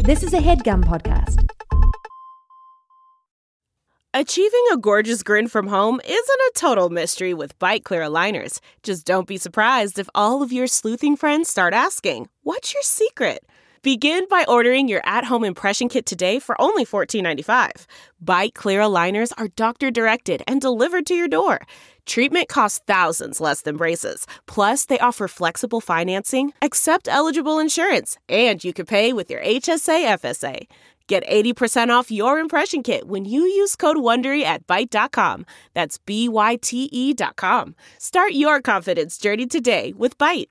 This is a HeadGum podcast. Achieving a gorgeous grin from home isn't a total mystery with Byte Clear aligners. Just don't be surprised if all of your sleuthing friends start asking, "What's your secret?" Begin by ordering your at-home impression kit today for only $14.95. Byte Clear aligners are doctor-directed and delivered to your door. Treatment costs thousands less than braces. Plus, they offer flexible financing, accept eligible insurance, and you can pay with your HSA FSA. Get 80% off your impression kit when you use code WONDERY at Byte.com. That's BYTE.com. Start your confidence journey today with Byte.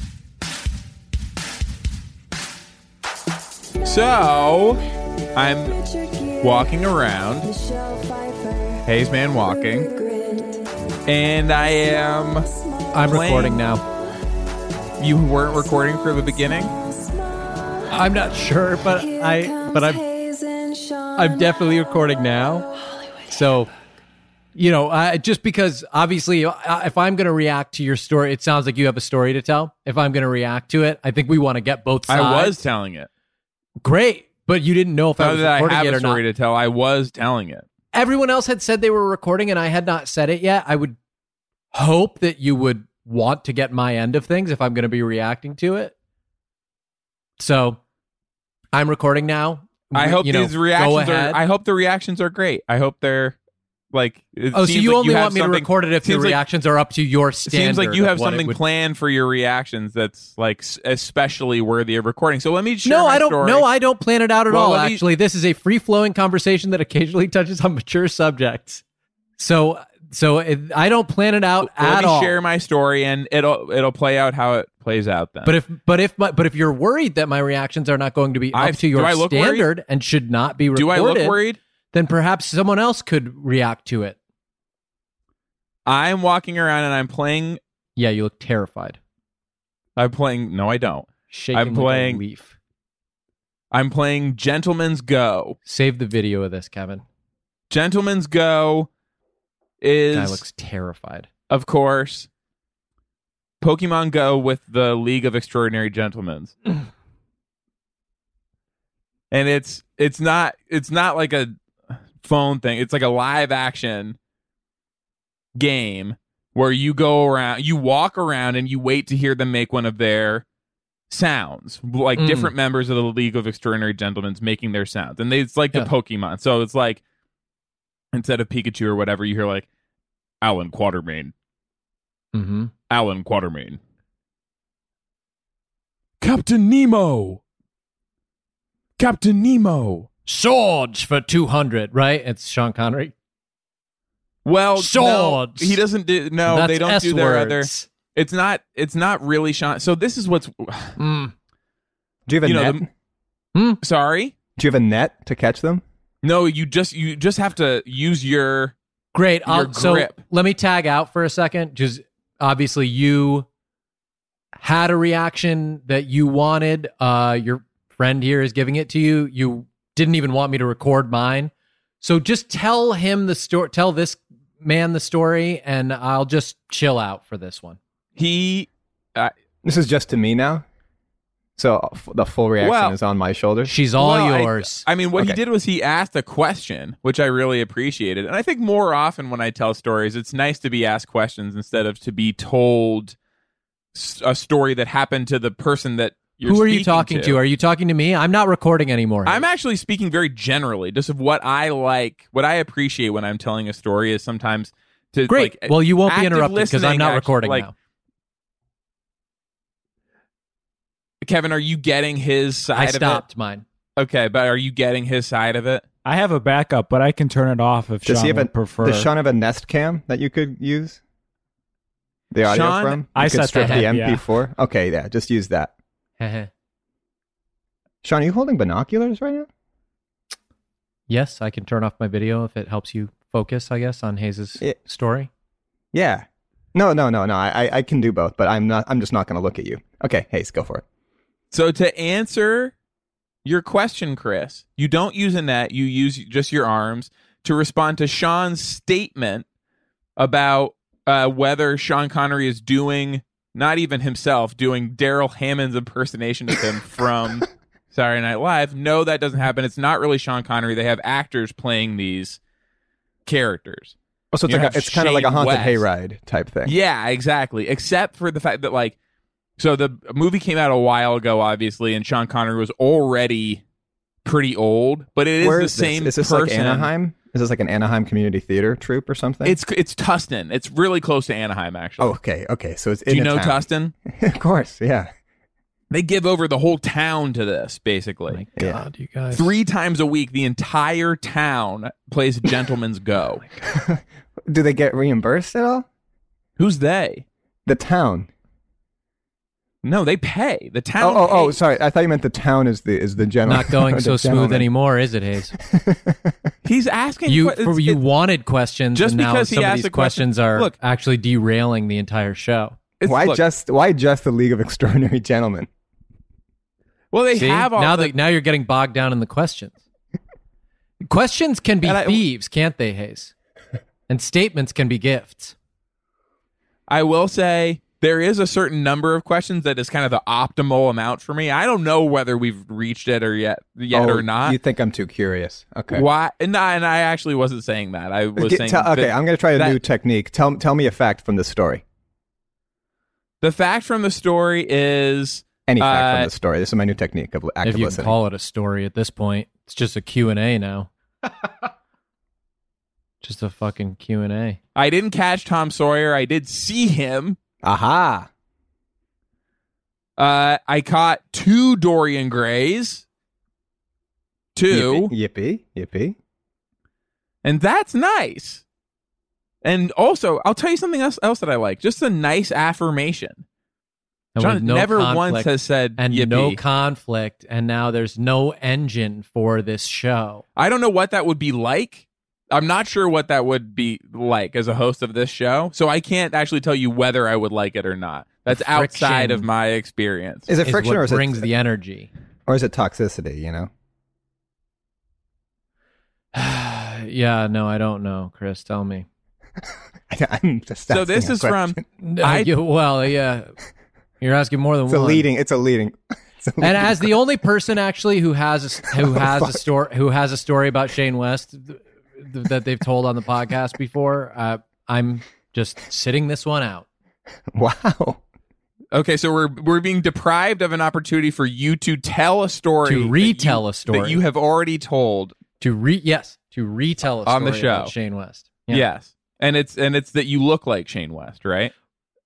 So, I'm walking around, Hayes Man walking, and I'm recording now. You weren't recording for the beginning? I'm not sure, but I'm definitely recording now. So, just because obviously if I'm going to react to your story, it sounds like you have a story to tell. If I'm going to react to it, I think we want to get both sides. I was telling it. Great, but you didn't know if I was recording it or not. I have a story to tell. I was telling it. Everyone else had said they were recording and I had not said it yet. I would hope that you would want to get my end of things if I'm going to be reacting to it. So I'm recording now. I hope these reactions I hope the reactions are great. I hope they're like. So you only want me to record it if the reactions are up to your standard. It seems like you have something planned for your reactions that's like especially worthy of recording. So let me share my story. No, I don't plan it out at all. Actually, this is a free-flowing conversation that occasionally touches on mature subjects. So I don't plan it out at all. Let me share my story, and it'll play out how it plays out then. But if you're worried that my reactions are not going to be up to your standard and should not be recorded, do I look worried? Then perhaps someone else could react to it. I'm walking around and I'm playing. Yeah, you look terrified. I'm playing. No, I don't. Shaking like a leaf. I'm playing Gentleman's Go. Save the video of this, Kevin. Gentleman's Go is. Guy looks terrified. Of course. Pokemon Go with the League of Extraordinary Gentlemen. And it's not like a phone thing. It's like a live action game where you walk around and you wait to hear them make one of their sounds, like different members of the League of Extraordinary Gentlemen making their sounds. And it's like the Pokemon. So it's like instead of Pikachu or whatever, you hear like Alan Quatermain. Mm-hmm. Alan Quatermain. Captain Nemo. Captain Nemo. Swords for 200, right? It's Sean Connery. Well, swords. No, he doesn't do. No, that's they don't S-words. do their other. It's not really Sean. So this is what's. Do you have a net? Sorry. Do you have a net to catch them? No, you just have to use your. Great. Your grip. So let me tag out for a second. Just obviously you had a reaction that you wanted. Your friend here is giving it to you. You didn't even want me to record mine. So just tell him the story. Tell this man the story, and I'll just chill out for this one. This is just to me now. So the full reaction is on my shoulders. She's all yours. I mean, what he did was he asked a question, which I really appreciated. And I think more often when I tell stories, it's nice to be asked questions instead of to be told a story that happened to the person that you're Who are you talking to? Are you talking to me? I'm not recording anymore. I'm actually speaking very generally, just of what I like, what I appreciate when I'm telling a story is sometimes to Great. Like, well, you won't be interrupted because I'm not recording now. Kevin, are you getting his side of it? I stopped mine. Okay, but are you getting his side of it? I have a backup, but I can turn it off if Sean would prefer. Does Sean have a Nest Cam that you could use? The audio Sean, from? I could set strip that the up, MP4? Yeah. Okay, yeah, just use that. Sean, are you holding binoculars right now? Yes, I can turn off my video if it helps you focus, I guess, on Hayes' story. Yeah. No. I can do both, but I'm just not going to look at you. Okay, Hayes, go for it. So to answer your question, Chris, you don't use a net, you use just your arms to respond to Sean's statement about whether Sean Connery is doing, not even himself, doing Daryl Hammond's impersonation of him from Saturday Night Live. No, that doesn't happen. It's not really Sean Connery. They have actors playing these characters. Oh, so it's kind of like a haunted hayride type thing. Yeah, exactly. Except for the fact that, like, so the movie came out a while ago, obviously, and Sean Connery was already pretty old, but it is the same person. Is this like Anaheim? Is this like an Anaheim Community Theater troupe or something? It's Tustin. It's really close to Anaheim, actually. Oh, okay. So it's Do you know Tustin? Of course, yeah. They give over the whole town to this, basically. Oh my God, you guys. 3 times a week, the entire town plays Gentleman's Go. Do they get reimbursed at all? Who's they? The town. No, they pay. The town. Oh, sorry. I thought you meant the town is the gentleman. Not going so smooth anymore, is it, Hayes? He's asking. You wanted questions, just and now because some of these questions are actually derailing the entire show. Why just the League of Extraordinary Gentlemen? Well, they have all now you're getting bogged down in the questions. Questions can be thieves, can't they, Hayes? And statements can be gifts. I will say there is a certain number of questions that is kind of the optimal amount for me. I don't know whether we've reached it or yet or not. You think I'm too curious? Okay. Why? And I actually wasn't saying that. I was saying. Okay, I'm going to try a new technique. Tell me a fact from the story. The fact from the story is any fact from the story. This is my new technique of active listening. If you listening. can call it a story at this point, it's just a Q&A now. Just a fucking Q&A. I didn't catch Tom Sawyer. I did see him. Aha. I caught 2 Dorian Grays. 2. Yippee. And that's nice. And also, I'll tell you something else that I like. Just a nice affirmation. John never once has said and yippee. No conflict, and now there's no engine for this show. I don't know what that would be like. I'm not sure what that would be like as a host of this show, so I can't actually tell you whether I would like it or not. That's outside of my experience. Is it friction or brings the energy? Or is it toxicity, you know? Yeah, no, I don't know, Chris. Tell me. I'm just so this is from... yeah. You're asking more than one. It's a leading. And as the only person actually who has a story about Shane West that they've told on the podcast before, I'm just sitting this one out. Wow. Okay, so we're being deprived of an opportunity for you to tell a story, to retell a story that you have already told, to retell a story on the show about Shane West. Yeah. Yes, and it's that you look like Shane West, right?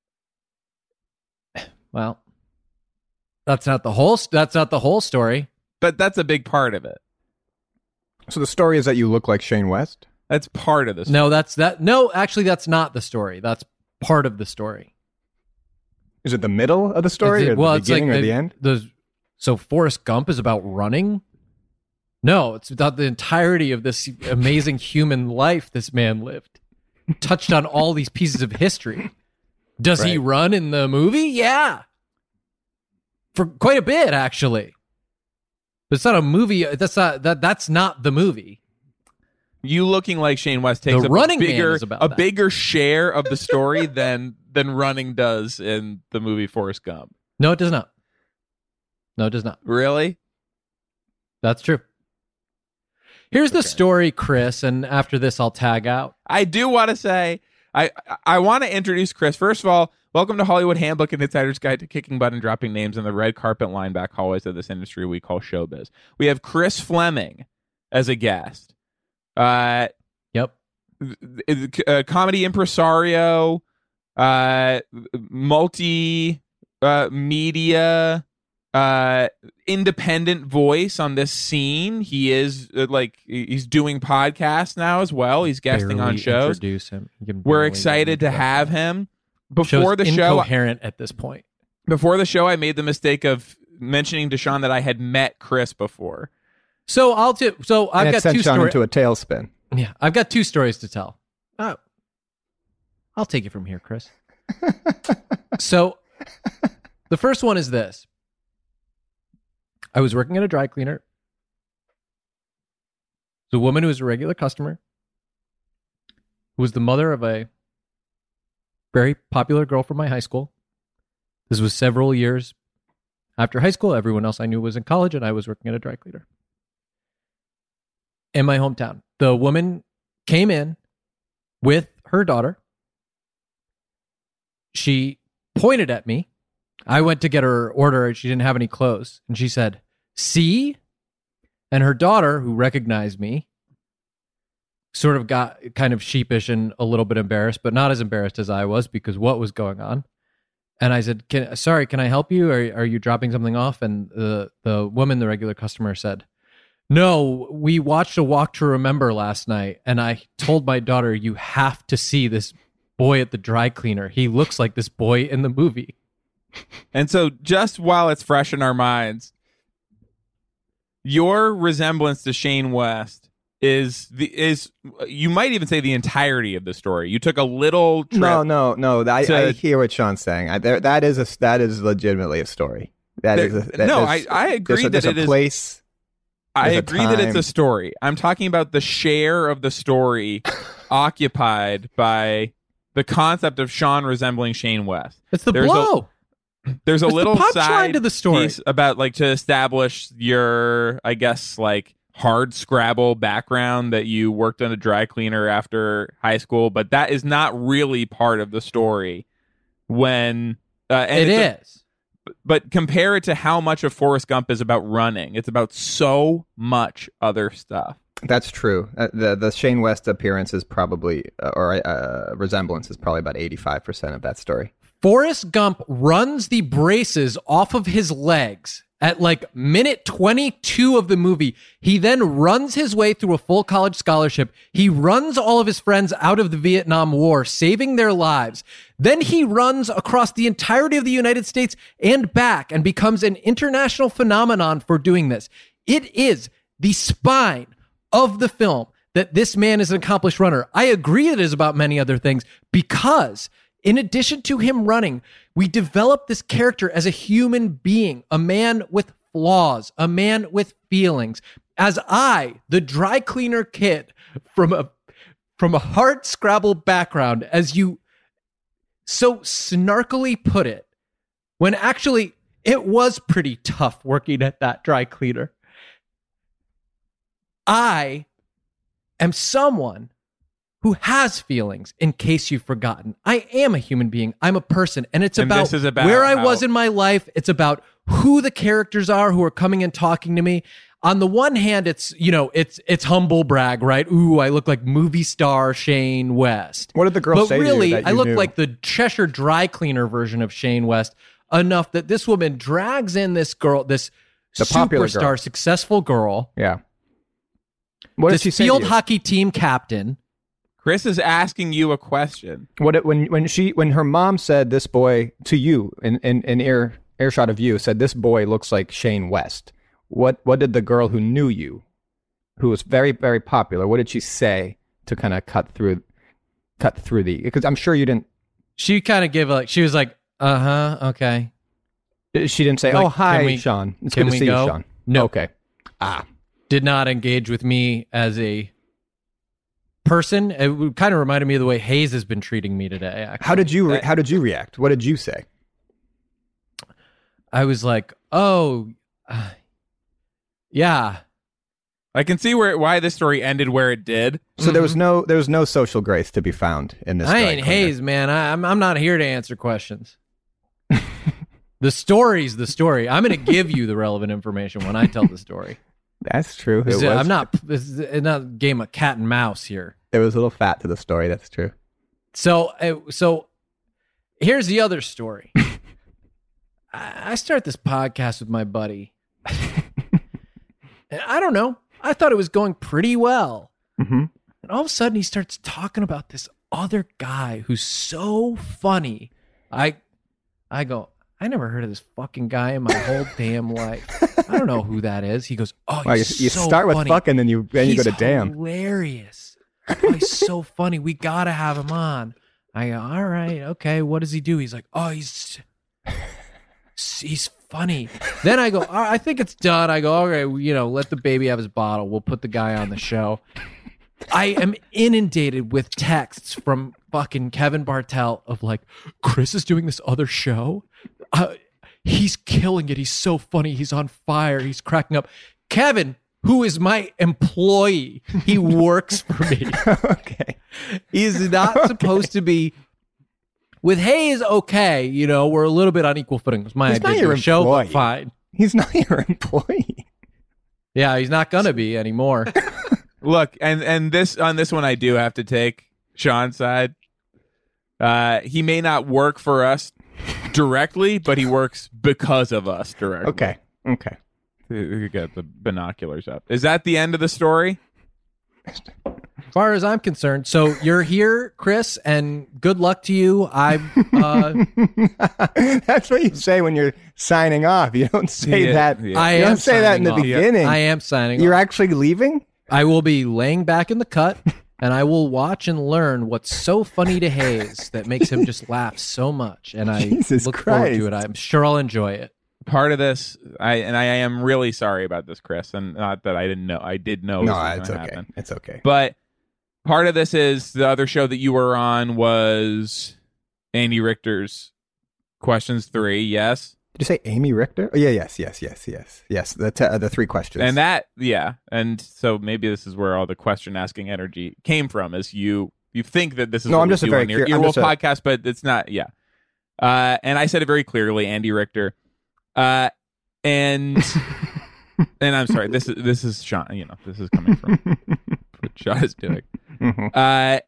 Well, that's not the whole story. But that's a big part of it. So the story is that you look like Shane West? That's part of the story. No, actually that's not the story. That's part of the story. Is it the middle of the story or the beginning or the end? So Forrest Gump is about running? No, it's about the entirety of this amazing human life this man lived. Touched on all these pieces of history. Does he run in the movie? Yeah. For quite a bit, actually. But it's not a movie. That's not the movie. You looking like Shane West takes a bigger share of the story than running does in the movie Forrest Gump. No, it does not. No, it does not. Really? That's true. Here's the story, Chris, and after this I'll tag out. I do want to say, I want to introduce Chris. First of all, welcome to Hollywood Handbook and Insider's Guide to Kicking Butt and Dropping Names in the red carpet line back hallways of this industry we call showbiz. We have Chris Fleming as a guest. Yep. Comedy impresario, multi-media, independent voice on this scene. He is he's doing podcasts now as well. He's guesting on shows. Introduce him. We're excited to have him. Before the show, incoherent at this point. Before the show, I made the mistake of mentioning to Sean that I had met Chris before. So I've got 2 stories. Sean into a tailspin. Yeah, I've got 2 stories to tell. Oh, I'll take it from here, Chris. So the first one is this. I was working at a dry cleaner. The woman who was a regular customer, who was the mother of a very popular girl from my high school. This was several years After high school, everyone else I knew was in college, and I was working at a dry cleaner in my hometown. The woman came in with her daughter. She pointed at me. I went to get her order, and she didn't have any clothes. And she said, "See?" And her daughter, who recognized me, sort of got kind of sheepish and a little bit embarrassed, but not as embarrassed as I was, because what was going on. And I said, sorry, can I help you? Are you dropping something off? And the woman, the regular customer, said, "No, we watched A Walk to Remember last night, and I told my daughter, you have to see this boy at the dry cleaner. He looks like this boy in the movie." And so just while it's fresh in our minds, your resemblance to Shane West is you might even say the entirety of the story. You took a little trip. No. I hear what Sean's saying. That is legitimately a story. I agree that it is. Place. I agree that it's a story. I'm talking about the share of the story occupied by the concept of Sean resembling Shane West. It's the blow. There's a little side to the story piece about to establish your, I guess, hard Scrabble background that you worked on a dry cleaner after high school, but that is not really part of the story. When it is. But compare it to how much of Forrest Gump is about running. It's about so much other stuff. That's true. The Shane West appearance is probably, resemblance is probably about 85% of that story. Forrest Gump runs the braces off of his legs at minute 22 of the movie. He then runs his way through a full college scholarship. He runs all of his friends out of the Vietnam War, saving their lives. Then he runs across the entirety of the United States and back and becomes an international phenomenon for doing this. It is the spine of the film that this man is an accomplished runner. I agree it is about many other things, because in addition to him running, we develop this character as a human being, a man with flaws, a man with feelings. As I, the dry cleaner kid from a hard Scrabble background, as you so snarkily put it, when actually it was pretty tough working at that dry cleaner. I am someone who has feelings, in case you've forgotten. I am a human being. I'm a person. And it's about where I was in my life. It's about who the characters are who are coming and talking to me. On the one hand, it's humble brag, right? Ooh, I look like movie star Shane West. What did the girl say really, to you that I look knew? like the Cheshire dry cleaner version of Shane West, enough that this woman drags in this girl, the superstar, girl. Successful girl. Yeah. What did she say? Field hockey team captain. Chris is asking you a question. When her mom said this boy to you in earshot of you, said this boy looks like Shane West. What did the girl who knew you, who was very, very popular, what did she say to kind of cut through the, because I'm sure you didn't. She kind of gave she was like, okay. She didn't say, "Oh, hi, Sean. It's good to see you, Sean." No. Okay. Did not engage with me as a person. It kind of reminded me of the way Hayes has been treating me today. Actually. How did you react? What did you say? I was like, "Oh, yeah." I can see why this story ended where it did. So there was no social grace to be found in this. I ain't Hayes, man. I'm not here to answer questions. The story's the story. I'm going to give you the relevant information when I tell the story. That's true. I'm not. This is not a game of cat and mouse here. There was a little fat to the story. That's true. So here's the other story. I start this podcast with my buddy. And I don't know. I thought it was going pretty well. Mm-hmm. And all of a sudden he starts talking about this other guy who's so funny. I go, I never heard of this fucking guy in my whole damn life. I don't know who that is. He goes, oh, he's you so start funny. With fucking, then you go to damn. Hilarious. Oh, he's so funny. We gotta have him on. I go, all right, okay. What does he do? He's like, oh, he's funny. Then I go, I think it's done. I go, all right, let the baby have his bottle. We'll put the guy on the show. I am inundated with texts from fucking Kevin Bartell of like, Chris is doing this other show. he's killing it. He's so funny. He's on fire. He's cracking up. Kevin, who is my employee, he works for me. Okay. He's not supposed to be. With Hayes, okay, you know, we're a little bit on equal footing. It was my He's not idea your of the show, but employee. fine. He's not your employee. Yeah, he's not gonna be anymore. Look, and this on this one, I do have to take Sean's side. He may not work for us directly, but he works because of us directly. Okay. You got the binoculars up. Is that the end of the story? As far as I'm concerned, so you're here, Chris, and good luck to you. That's what you say when you're signing off. You don't say that. Yeah. You don't say that in the beginning. I am signing You're off. actually leaving? I will be laying back in the cut, and I will watch and learn what's so funny to Hayes that makes him just laugh so much. And I Jesus look forward to it. Christ. I'm sure I'll enjoy it. Part of this, I am really sorry about this, Chris, and not that I didn't know. I did know. No, this was it's gonna okay. happen. It's okay. But part of this is the other show that you were on was Andy Richter's Questions 3. Yes. Did you say Amy Richter? Oh, yeah, yes. The 3 questions. And that, yeah. And so maybe this is where all the question asking energy came from, is you think that this is No, what I'm we just a do very on your clear- I'm Earwolf just a- podcast, but it's not, yeah. And I said it very clearly, Andy Richter. And I'm sorry, this is Sean, you know, this is coming from what Sean is doing. Mhm.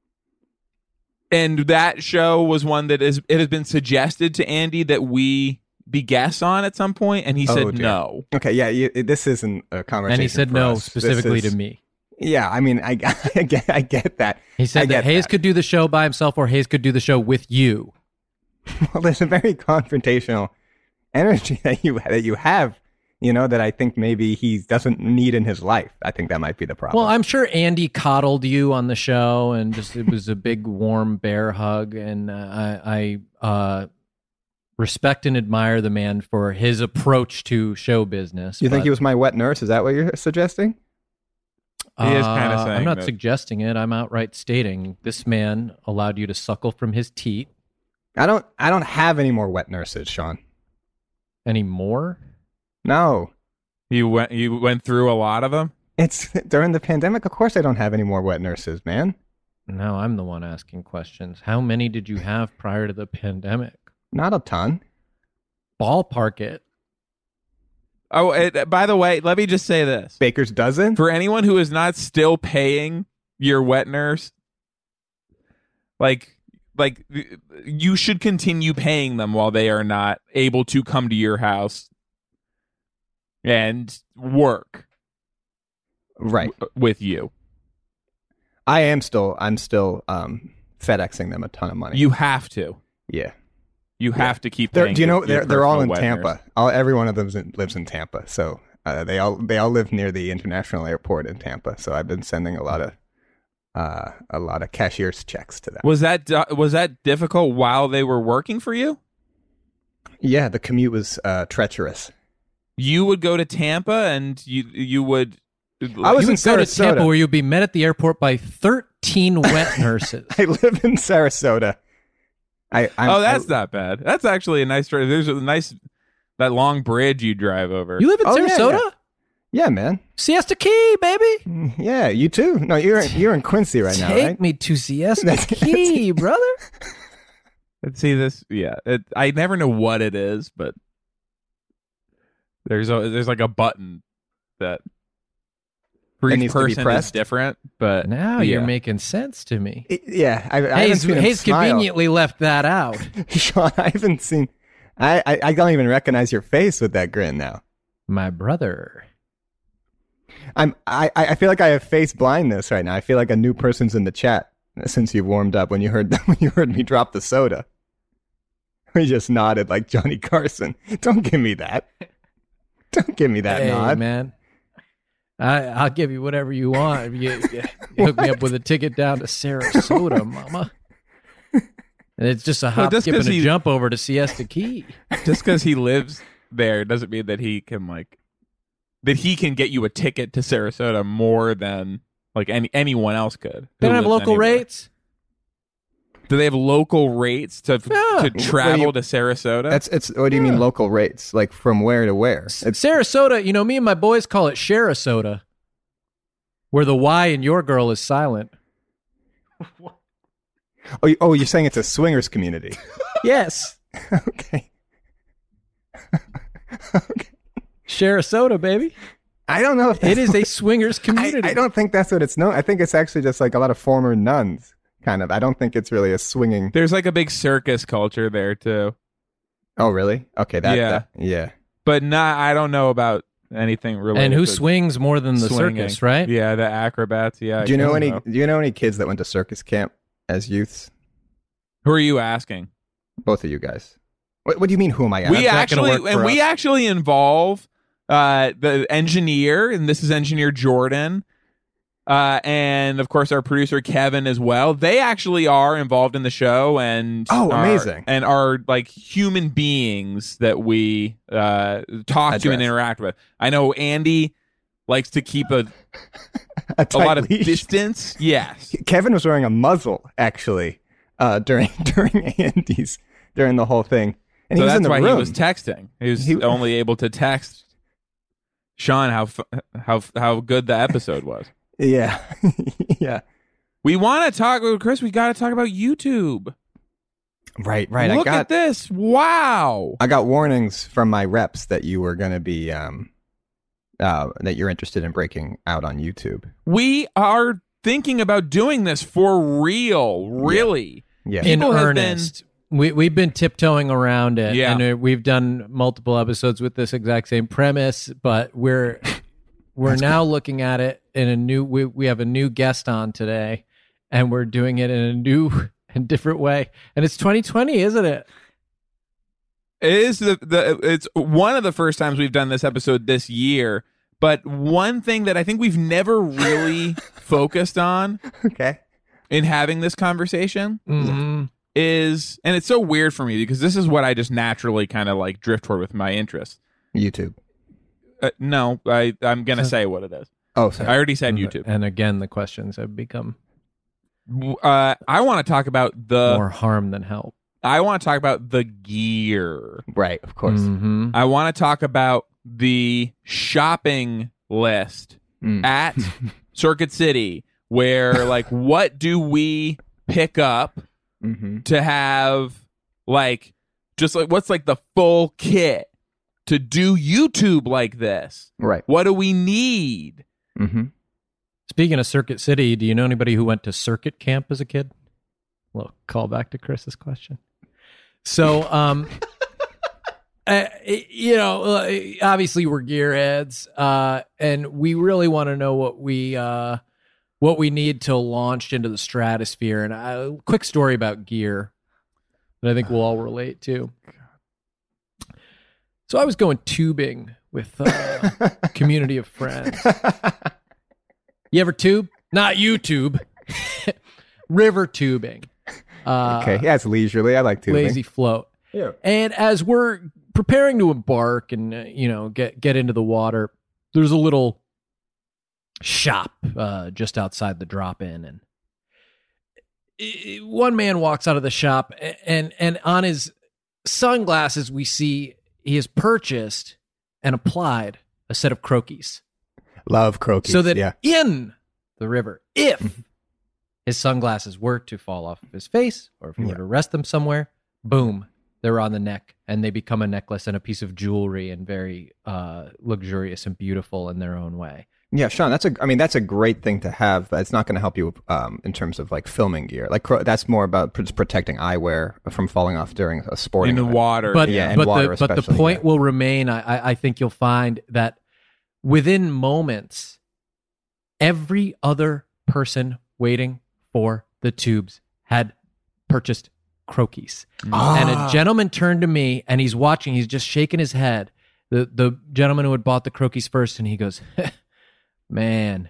And that show was one that it has been suggested to Andy that we be guests on at some point, and he Oh, said dear. no. Okay, yeah, this isn't a conversation. And he said for no us. specifically This is- to me. Yeah, I mean, I get that. He I said that get Hayes that. could do the show by himself, or Hayes could do the show with you. Well, there's a very confrontational energy that you have, you know, that I think maybe he doesn't need in his life. I think that might be the problem. Well, I'm sure Andy coddled you on the show, and just it was a big warm bear hug. And I respect and admire the man for his approach to show business. You think but, he was my wet nurse? Is that what you're suggesting? He is kinda saying I'm not that. suggesting it. I'm outright stating this man allowed you to suckle from his teat. I don't have any more wet nurses, Sean. Anymore? No. You went through a lot of them. It's during the pandemic. Of course I don't have any more wet nurses, man. No, I'm the one asking questions. How many did you have prior to the pandemic? Not a ton. Ballpark it. Oh, by the way, let me just say this. Baker's dozen? For anyone who is not still paying your wet nurse, like you should continue paying them while they are not able to come to your house and work Right. with you. I'm still FedExing them a ton of money. You have to. Yeah. You have to keep They're, paying do you know your they're all in personal wet Tampa. nurse. Every one of them lives in Tampa. So they all live near the international airport in Tampa. So I've been sending a lot of cashier's checks to them. Was that difficult while they were working for you? Yeah, the commute was treacherous. You would go to Tampa and you would. I was You in would go to Tampa Sarasota. where you'd be met at the airport by 13 wet nurses. I live in Sarasota. That's not bad. That's actually a nice drive. There's a nice that long bridge you drive over. You live in Oh, yeah, Sarasota? Yeah, man. Siesta Key, baby. Yeah, you too. No, you're in Quincy right now, Take right? me to Siesta That's- Key, brother. Let's see this. Yeah, I never know what it is, but there's like a button that for It each needs to be person is pressed? different. But Now yeah. you're making sense to me. Yeah, I haven't seen him Hayes smile. conveniently left that out. Sean, I haven't seen. I don't even recognize your face with that grin now. My brother. I feel like I have face blindness right now. I feel like a new person's in the chat since you warmed up when you heard me drop the soda. We just nodded like Johnny Carson. Don't give me that. Don't give me that Hey, nod. man. I'll give you whatever you want. You hook me up with a ticket down to Sarasota, mama. And it's just a hop, just skip, 'cause and a he- jump over to Siesta Key. just because he lives there doesn't mean that he can get you a ticket to Sarasota more than like anyone else could. They who don't have lives local anywhere. rates. Do they have local rates to travel to Sarasota? It's what do you mean local rates? Like from where to where? It's Sarasota. You know, me and my boys call it Sharasota, where the Y in your girl is silent. Oh, you're saying it's a swingers community? Yes. Okay. Okay. Sarasota, baby. I don't know if it is a swingers community. I don't think that's what it's known. I think it's actually just like a lot of former nuns, kind of. I don't think it's really a swinging. There's like a big circus culture there too. Oh, really? Okay, yeah. But I don't know about anything related. And who to swings more than the swinging. circus, right? Yeah, the acrobats. Yeah. Do you know any kids that went to circus camp as youths? Who are you asking? Both of you guys. What do you mean? Who am I asking? We actually involve the engineer, and this is engineer Jordan, and of course our producer Kevin as well. They actually are involved in the show, and amazing, and are like human beings that we talk to and interact with. I know Andy likes to keep a lot of distance. Yes, Kevin was wearing a muzzle actually during Andy's during the whole thing. And so he was that's in the why room. he was texting. He was only able to text Sean how good the episode was. Yeah. Yeah. We want to talk with Chris. We got to talk about YouTube. Right. Look at this. Wow. I got warnings from my reps that you were going to be that you're interested in breaking out on YouTube. We are thinking about doing this for real. Really. Yeah. In earnest. We've been tiptoeing around it, and we've done multiple episodes with this exact same premise, but we're now looking at it in a new. We have a new guest on today, and we're doing it in a new and different way. And it's 2020, isn't it? It is it's one of the first times we've done this episode this year. But one thing that I think we've never really focused on, in having this conversation. Mm-hmm. Is, and it's so weird for me because this is what I just naturally kind of like drift toward with my interests. YouTube. No, I'm going to say what it is. Oh, sorry. I already said YouTube. And again, the questions have become I want to talk about more harm than help. I want to talk about the gear. Right, of course. Mm-hmm. I want to talk about the shopping list at Circuit City where like what do we pick up to have like just like what's like the full kit to do YouTube like this? Right. What do we need? Speaking of Circuit City, do you know anybody who went to circuit camp as a kid? Well, call back to Chris's question. So, obviously we're gearheads, and we really want to know what we need to launch into the stratosphere. And a quick story about gear that I think we'll all relate to. So I was going tubing with a community of friends. You ever tube? Not YouTube. River tubing. Okay, yeah, it's leisurely. I like tubing. Lazy float. Yeah. And as we're preparing to embark and get into the water, there's a little shop just outside the drop-in, and one man walks out of the shop, and on his sunglasses we see he has purchased and applied a set of croquis. Love croquis. So that in the river, if his sunglasses were to fall off of his face, or if he were to rest them somewhere, boom, they're on the neck, and they become a necklace and a piece of jewelry, and very luxurious and beautiful in their own way. Yeah, Sean, that's a great thing to have, but it's not going to help you in terms of like filming gear. Like that's more about protecting eyewear from falling off during a sporting in the water. But water, but the point will remain. I think you'll find that within moments, every other person waiting for the tubes had purchased croquis. And a gentleman turned to me, and he's watching. He's just shaking his head. The gentleman who had bought the croquis first, and he goes, "Man,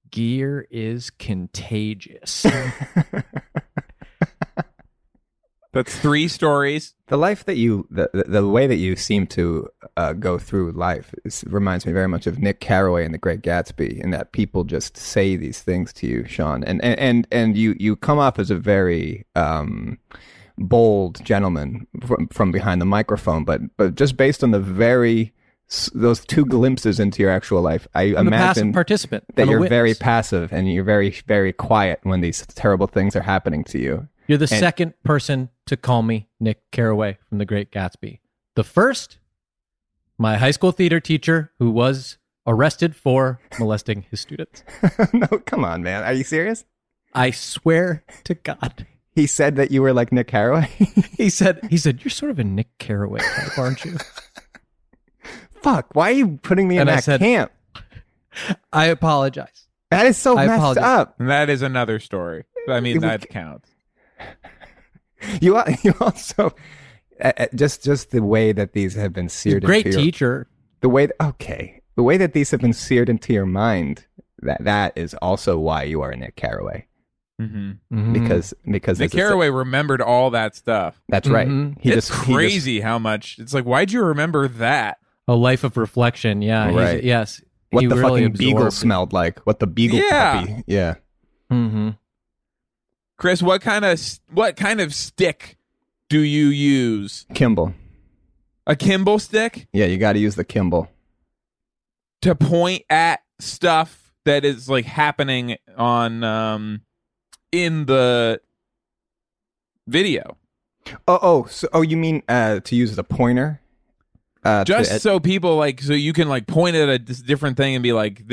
gear is contagious." That's 3 stories. The life that the way that you seem to go through life reminds me very much of Nick Carraway in The Great Gatsby, in that people just say these things to you, Sean, and you come off as a very bold gentleman from behind the microphone, but just based on those 2 glimpses into your actual life, I imagine a passive participant that you're very passive and you're very, very quiet when these terrible things are happening to you. You're the second person to call me Nick Carraway from The Great Gatsby. The first, my high school theater teacher who was arrested for molesting his students. No, come on, man. Are you serious? I swear to God. He said that you were like Nick Carraway? He said, you're sort of a Nick Carraway type, aren't you? Fuck, why are you putting me in that camp? I apologize. That is so messed up. That is another story. I mean, that counts. You also just the way that these have been seared. Great teacher. The way that these have been seared into your mind. That is also why you are a Nick Carraway. Mm-hmm. Mm-hmm. Because Nick Carraway remembered all that stuff. That's right. Mm-hmm. It's crazy how much. It's like, why'd you remember that? A life of reflection. Yeah. Right. Yes. What the really fucking beagle smelled like. What the beagle puppy. Yeah. Mm-hmm. Chris, what kind of stick do you use? Kimball. A Kimball stick? Yeah, you got to use the Kimball to point at stuff that is like happening on in the video. So you mean to use the pointer? Just so people so you can like point at a different thing and be like,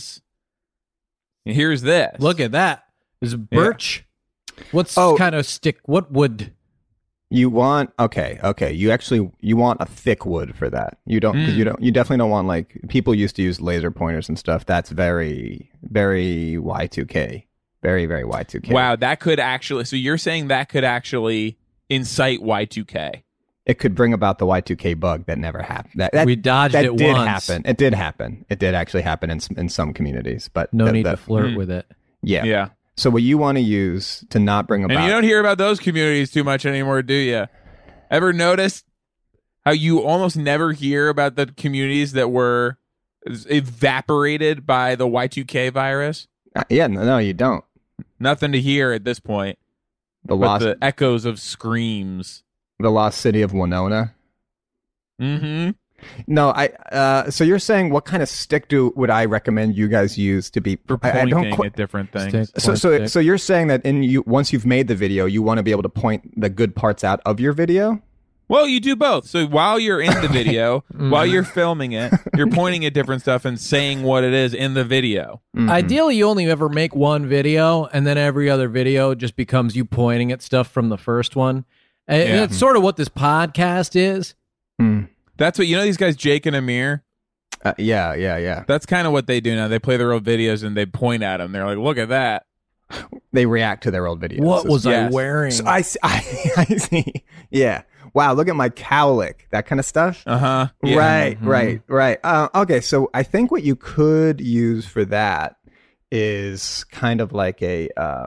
here's this. Look at that. Is it birch? Yeah. What's kind of stick? What wood? You want you want a thick wood for that. You don't you definitely don't want, like, people used to use laser pointers and stuff. That's very, very Y2K. Very, very Y2K. Wow, that could actually, so you're saying that could actually incite Y2K. It could bring about the Y2K bug that never happened. We dodged it did once. Happen. It did happen. It did actually happen in some communities, but no need to flirt with it. Yeah. Yeah. So what you want to use to not bring about... And you don't hear about those communities too much anymore, do you? Ever notice how you almost never hear about the communities that were evaporated by the Y2K virus? Yeah, no, you don't. Nothing to hear at this point. The echoes of screams. The lost city of Winona. Mm-hmm. No, so you're saying what kind of stick would I recommend you guys use to be for pointing at different things? So you're saying that once you've made the video, you want to be able to point the good parts out of your video? Well, you do both. So while you're in the video, while you're filming it, you're pointing at different stuff and saying what it is in the video. Mm-hmm. Ideally, you only ever make one video, and then every other video just becomes you pointing at stuff from the first one. And that's sort of what this podcast is. Mm. That's what, these guys, Jake and Amir? Yeah. That's kind of what they do now. They play their old videos and they point at them. They're like, look at that. They react to their old videos. What was I wearing? So I see. Yeah. Wow, look at my cowlick. That kind of stuff? Uh-huh. Yeah. Right. Okay, so I think what you could use for that is kind of like a...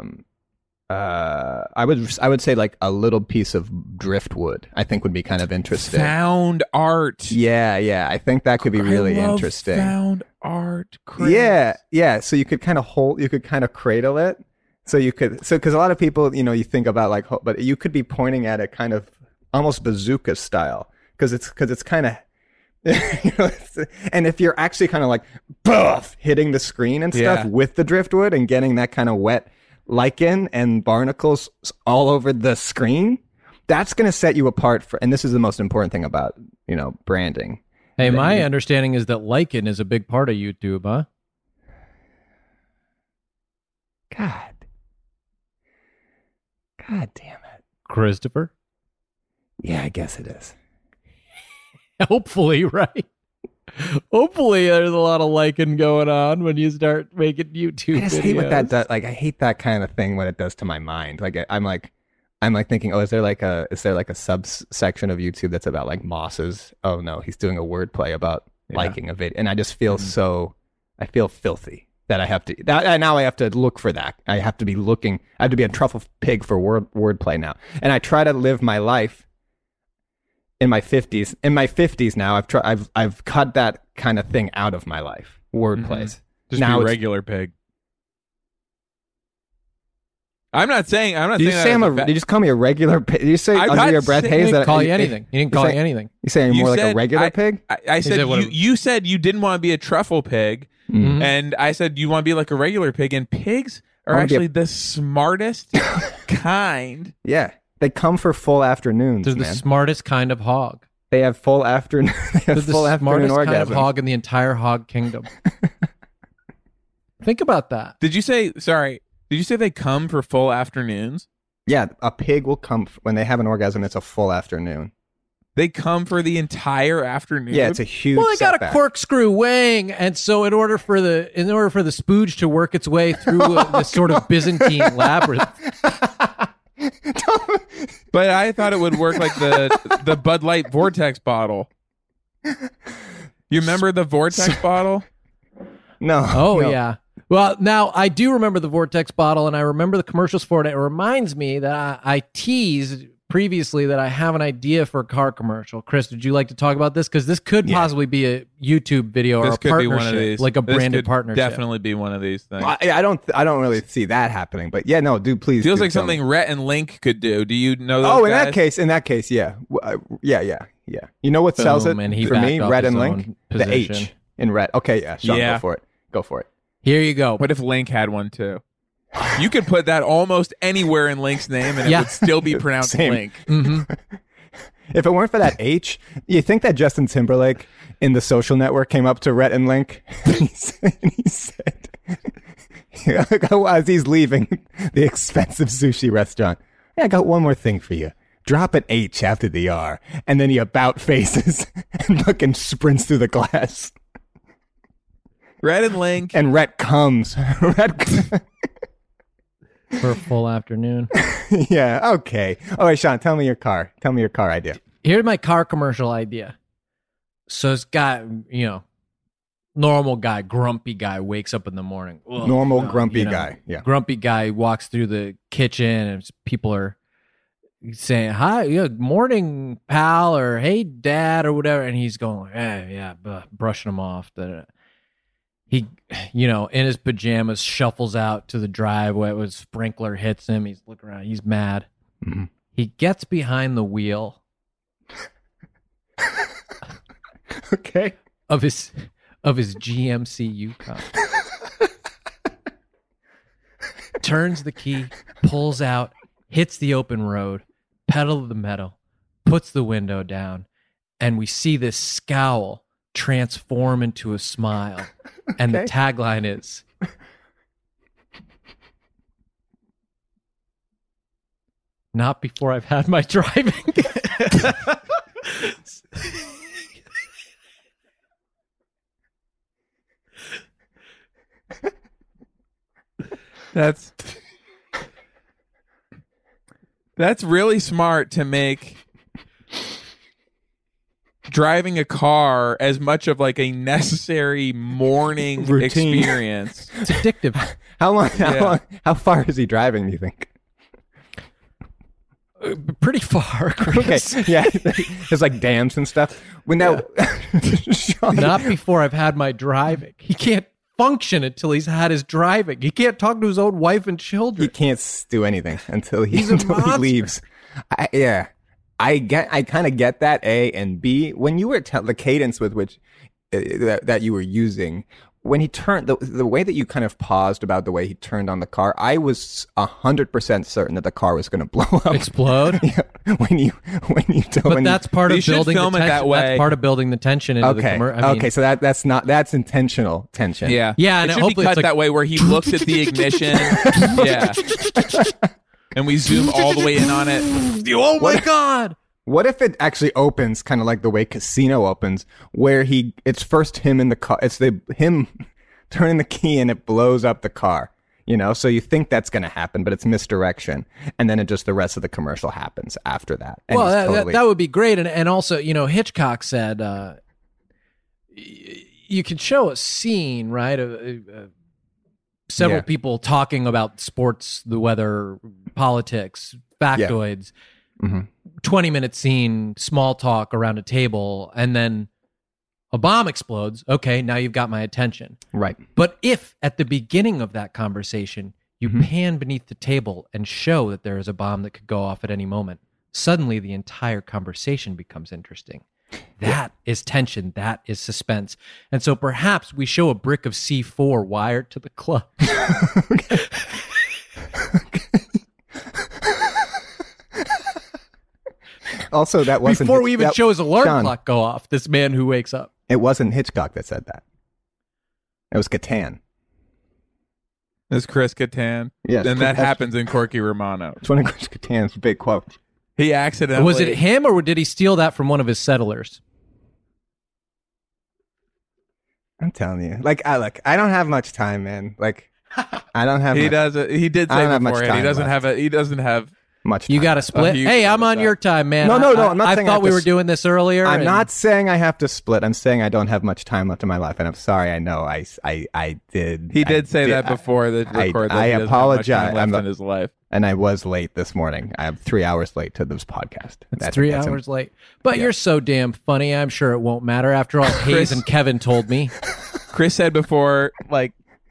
I would say like a little piece of driftwood. I think would be kind of interesting. Found art. Yeah. I think that could be really interesting. Found art. Chris. Yeah. So you could kind of cradle it. Because a lot of people, you think about but you could be pointing at it kind of almost bazooka style because it's kind of. And if you're actually kind of like hitting the screen and stuff with the driftwood and getting that kind of wet lichen and barnacles all over the screen, that's going to set you apart and this is the most important thing about branding. Hey, my understanding is that lichen is a big part of YouTube, huh? God damn it, Christopher. Yeah, I guess it is. Hopefully, right? Hopefully there's a lot of lichen going on when you start making YouTube videos. I just hate what that does. I hate that kind of thing when it does to my mind. I'm thinking, is there like a subsection of YouTube that's about mosses? Oh no, he's doing a wordplay about liking a video, and I just feel I feel filthy that I have to. Now I have to look for that. I have to be looking. I have to be a truffle pig for wordplay now. And I try to live my life in my 50s. In my 50s now, I've cut that kind of thing out of my life. Wordplays. Just now be a regular pig. I'm not saying. Did you just call me a regular pig? Did you say under your breath, Hayes? He didn't call you anything. He didn't call you anything. You saying more like a regular pig? I said you said you didn't want to be a truffle pig, and I said you want to be like a regular pig. And pigs are actually the smartest kind. Yeah, they come for full afternoons. They're the smartest kind of hog. They have full afternoon. They're the smartest kind of hog in the entire hog kingdom. Think about that. Did you say? Sorry. Did you say they come for full afternoons? Yeah, a pig will come when they have an orgasm. It's a full afternoon. They come for the entire afternoon. Yeah, it's a huge. Well, they got a corkscrew wing, and so in order for the spooge to work its way through this sort of Byzantine labyrinth. But I thought it would work like the Bud Light Vortex bottle. You remember the Vortex bottle? No. Oh no. yeah. Well, now I do remember the Vortex bottle, and I remember the commercials for it. It reminds me that I teased previously that I have an idea for a car commercial. Chris, would you like to talk about this? Because this could possibly be a YouTube video or a partnership, like a branded partnership. Definitely be one of these things. I don't really see that happening, but yeah, no, dude, please. Feels like something Rhett and Link could do. Do you know those guys? In that case, yeah. Yeah. You know what sells it for me? Rhett and Link? The H in Rhett. Okay, yeah, Sean, go for it. Here you go. What if Link had one too? You could put that almost anywhere in Link's name and it would still be pronounced Link. Mm-hmm. If it weren't for that H, you think that Justin Timberlake in The Social Network came up to Rhett and Link and he said, as he's leaving the expensive sushi restaurant, "Hey, I got one more thing for you. Drop an H after the R." And then he about faces and fucking sprints through the glass. Rhett and Link. And Rhett comes. For a full afternoon. Yeah, okay. All right, Sean, tell me your car idea. Here's my car commercial idea. So this guy, normal guy, grumpy guy wakes up in the morning. Grumpy guy. Yeah. Grumpy guy walks through the kitchen and people are saying, "Hi, morning, pal," or "Hey, dad," or whatever. And he's going, brushing them off. He, in his pajamas, shuffles out to the driveway. When sprinkler hits him, he's looking around. He's mad. Mm-hmm. He gets behind the wheel. Okay. Of his GMC Yukon. Turns the key, pulls out, hits the open road, pedal to the metal, puts the window down, and we see this scowl transform into a smile. And the tagline is, "Not before I've had my driving." That's really smart to make driving a car as much of like a necessary morning routine experience. It's addictive. How far is he driving, do you think? Pretty far, Chris. Okay, yeah. There's like dams and stuff. Not before I've had my driving. He can't function until he's had his driving. He can't talk to his own wife and children. He can't do anything until he leaves. I kind of get that, A, and B, when you were the cadence with which that you were using, when he turned, the way that you kind of paused about the way he turned on the car, I was 100% certain that the car was going to blow up. Explode? Yeah, when you But that's part of building the tension. That way. That's part of building the tension into the commercial. Okay, so that's intentional tension. Yeah. Yeah, and it should be cut that way where he looks at the ignition. Yeah. And we zoom all the way in on it. Oh my God! What if it actually opens kind of like the way Casino opens, where it's first him in the car, it's him turning the key and it blows up the car, so you think that's going to happen, but it's misdirection. And then the rest of the commercial happens after that. And well, that would be great. And also, Hitchcock said, you can show a scene, right? several people talking about sports, the weather, politics, factoids, 20-minute scene, small talk around a table, and then a bomb explodes. Okay, now you've got my attention. Right. But if at the beginning of that conversation, you pan beneath the table and show that there is a bomb that could go off at any moment, suddenly the entire conversation becomes interesting. That is tension. That is suspense. And so perhaps we show a brick of C4 wired to the club. Also, that wasn't... Before we even show his alarm clock go off, this man who wakes up. It wasn't Hitchcock that said that. It was Catan. It's Chris Kattan. Yes. And that happens in Corky Romano. It's one of Chris Kattan's big quotes. He accidentally... Was it him, or did he steal that from one of his settlers? I'm telling you. Like, I don't have much time, man. Like, I don't have He did say beforehand. He doesn't have much time. You got to split. Hey, I'm on your time, man. No, I'm not saying I thought we were doing this earlier. I'm not saying I have to split. I'm saying I don't have much time left in my life, and I'm sorry. I know I did. He did say that before the record. I apologize. Left in his life, and I was late this morning. I'm 3 hours late to this podcast. That's 3 hours late. But you're so damn funny. I'm sure it won't matter. After all, Hayes and Kevin told me. Chris said before, like,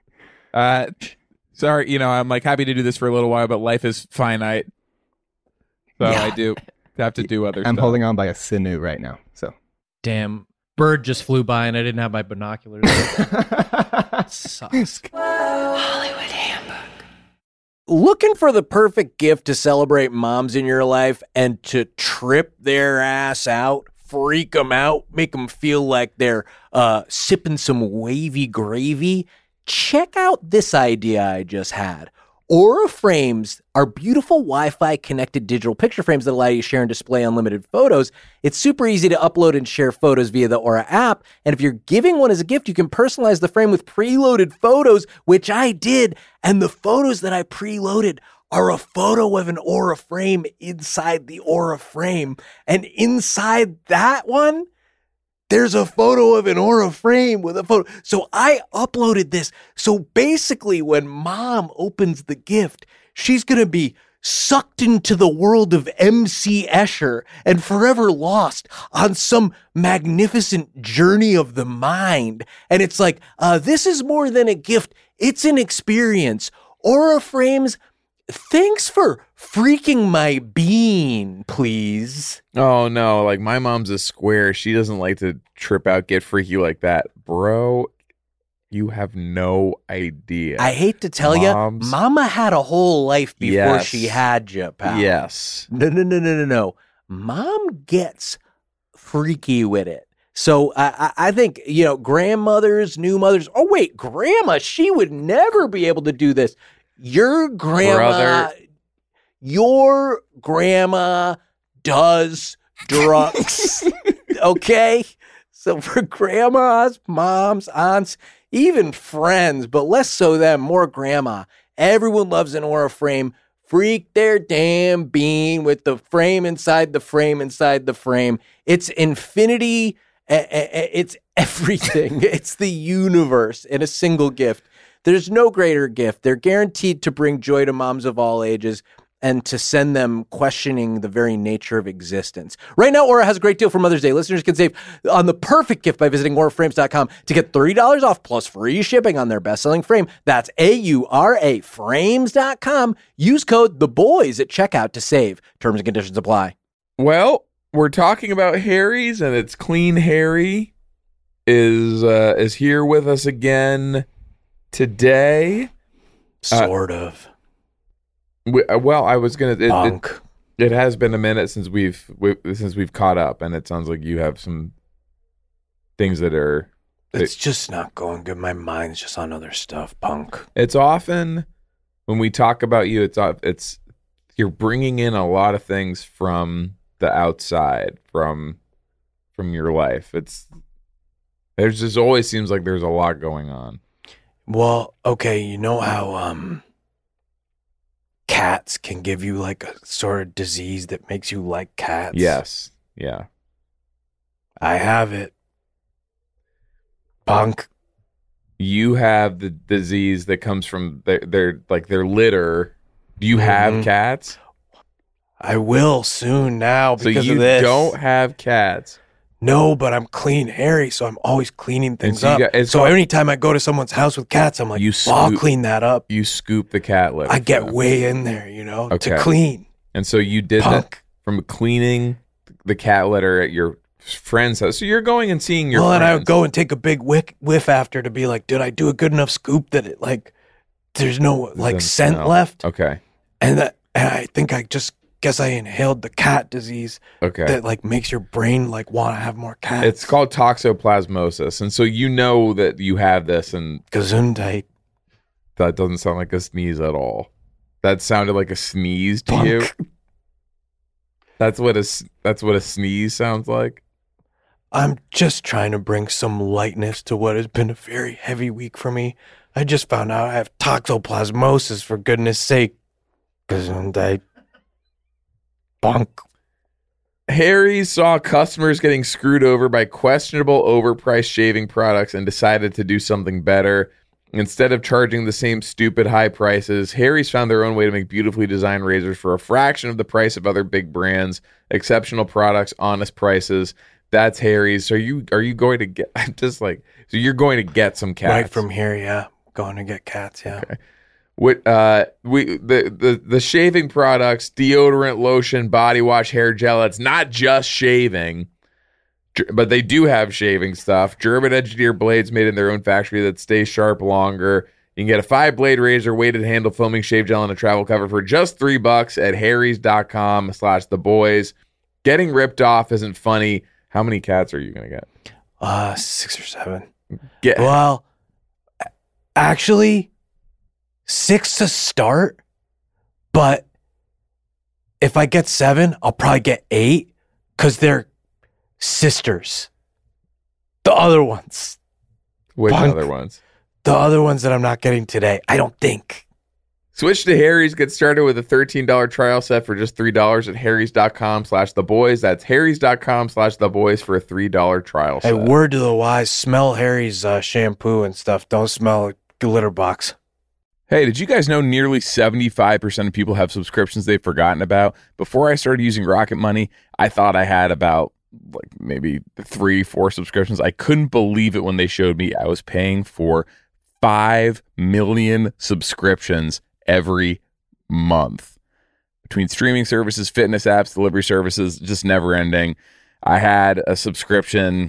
sorry, I'm like happy to do this for a little while, but life is finite. So I do have to do other stuff. I'm holding on by a sinew right now. So damn, bird just flew by and I didn't have my binoculars. Sucks. Hollywood Handbook. Looking for the perfect gift to celebrate moms in your life and to trip their ass out, freak them out, make them feel like they're sipping some wavy gravy? Check out this idea I just had. Aura frames are beautiful Wi-Fi connected digital picture frames that allow you to share and display unlimited photos. It's super easy to upload and share photos via the Aura app. And if you're giving one as a gift, you can personalize the frame with preloaded photos, which I did. And the photos that I preloaded are a photo of an Aura frame inside the Aura frame. And inside that one, there's a photo of an Aura frame with a photo. So I uploaded this. So basically, when mom opens the gift, she's going to be sucked into the world of MC Escher and forever lost on some magnificent journey of the mind. And it's like, this is more than a gift. It's an experience. Aura frames, thanks for freaking my bean, please. Oh, no. Like, my mom's a square. She doesn't like to trip out, get freaky like that. Bro, you have no idea. I hate to tell you, mama had a whole life before she had you, pal. Yes. No. Mom gets freaky with it. So I think, grandmothers, new mothers. Oh, wait, grandma, she would never be able to do this. Your grandma does drugs. Okay? So for grandmas, moms, aunts, even friends, but less so them, more grandma. Everyone loves an Aura frame. Freak their damn bean with the frame inside the frame inside the frame. It's infinity. It's everything. It's the universe in a single gift. There's no greater gift. They're guaranteed to bring joy to moms of all ages and to send them questioning the very nature of existence. Right now, Aura has a great deal for Mother's Day. Listeners can save on the perfect gift by visiting auraframes.com to get $30 off plus free shipping on their best-selling frame. That's AURA frames.com. Use code THEBOYS at checkout to save. Terms and conditions apply. Well, we're talking about Harry's, and it's Clean Harry is here with us again today. Sort of. Well, I was gonna. Bunk. It has been a minute since we've caught up, and it sounds like you have some things that are. It's just not going good. My mind's just on other stuff, punk. It's often when we talk about you, it's you're bringing in a lot of things from the outside, from your life. There's just always seems like there's a lot going on. Well, okay, you know how cats can give you like a sort of disease that makes you like cats? Yes. Yeah. I have it. Punk. you have the disease that comes from their litter. Do you have cats? I will soon now because of this. So you don't have cats? No, but I'm clean Harry, so I'm always cleaning things up. So anytime I go to someone's house with cats, I'm like, I'll clean that up. You scoop the cat litter. I get way in there, to clean. And so you did that from cleaning the cat litter at your friend's house. So you're going and seeing your friends. And I would go and take a big whiff after to be like, did I do a good enough scoop that it there's no scent left? Okay. And I think I guess I inhaled the cat disease that makes your brain want to have more cats. It's called toxoplasmosis. And so you know that you have this, and Gesundheit. That doesn't sound like a sneeze at all. That sounded like a sneeze to you. That's what a sneeze sounds like. I'm just trying to bring some lightness to what has been a very heavy week for me. I just found out I have toxoplasmosis, for goodness sake. Gesundheit. Bonk. Harry saw customers getting screwed over by questionable overpriced shaving products and decided to do something better. Instead of charging the same stupid high prices, Harry's found their own way to make beautifully designed razors for a fraction of the price of other big brands. Exceptional products, honest prices. That's Harry's. So are you going to get? I'm just so you're going to get some cats right from here? Yeah, going to get cats. Yeah. Okay. What the shaving products, deodorant, lotion, body wash, hair gel. It's not just shaving, but they do have shaving stuff. German engineered blades made in their own factory that stay sharp longer. You can get a 5-blade razor, weighted handle, foaming shave gel, and a travel cover for just $3 at harrys.com/theboys. Getting ripped off isn't funny. How many cats are you going to get? 6 or 7. Well, actually, 6 to start. But if I get 7, I'll probably get 8 because they're sisters. The other ones. Which other ones? The other ones that I'm not getting today. I don't think. Switch to Harry's. Get started with a $13 trial set for just $3 at harrys.com/theboys. That's harrys.com/theboys for a $3 trial set. Hey, word to the wise, smell Harry's shampoo and stuff. Don't smell a litter box. Hey, did you guys know nearly 75% of people have subscriptions they've forgotten about? Before I started using Rocket Money, I thought I had about maybe 3-4 subscriptions. I couldn't believe it when they showed me I was paying for 5 million subscriptions every month. Between streaming services, fitness apps, delivery services, just never ending. I had a subscription.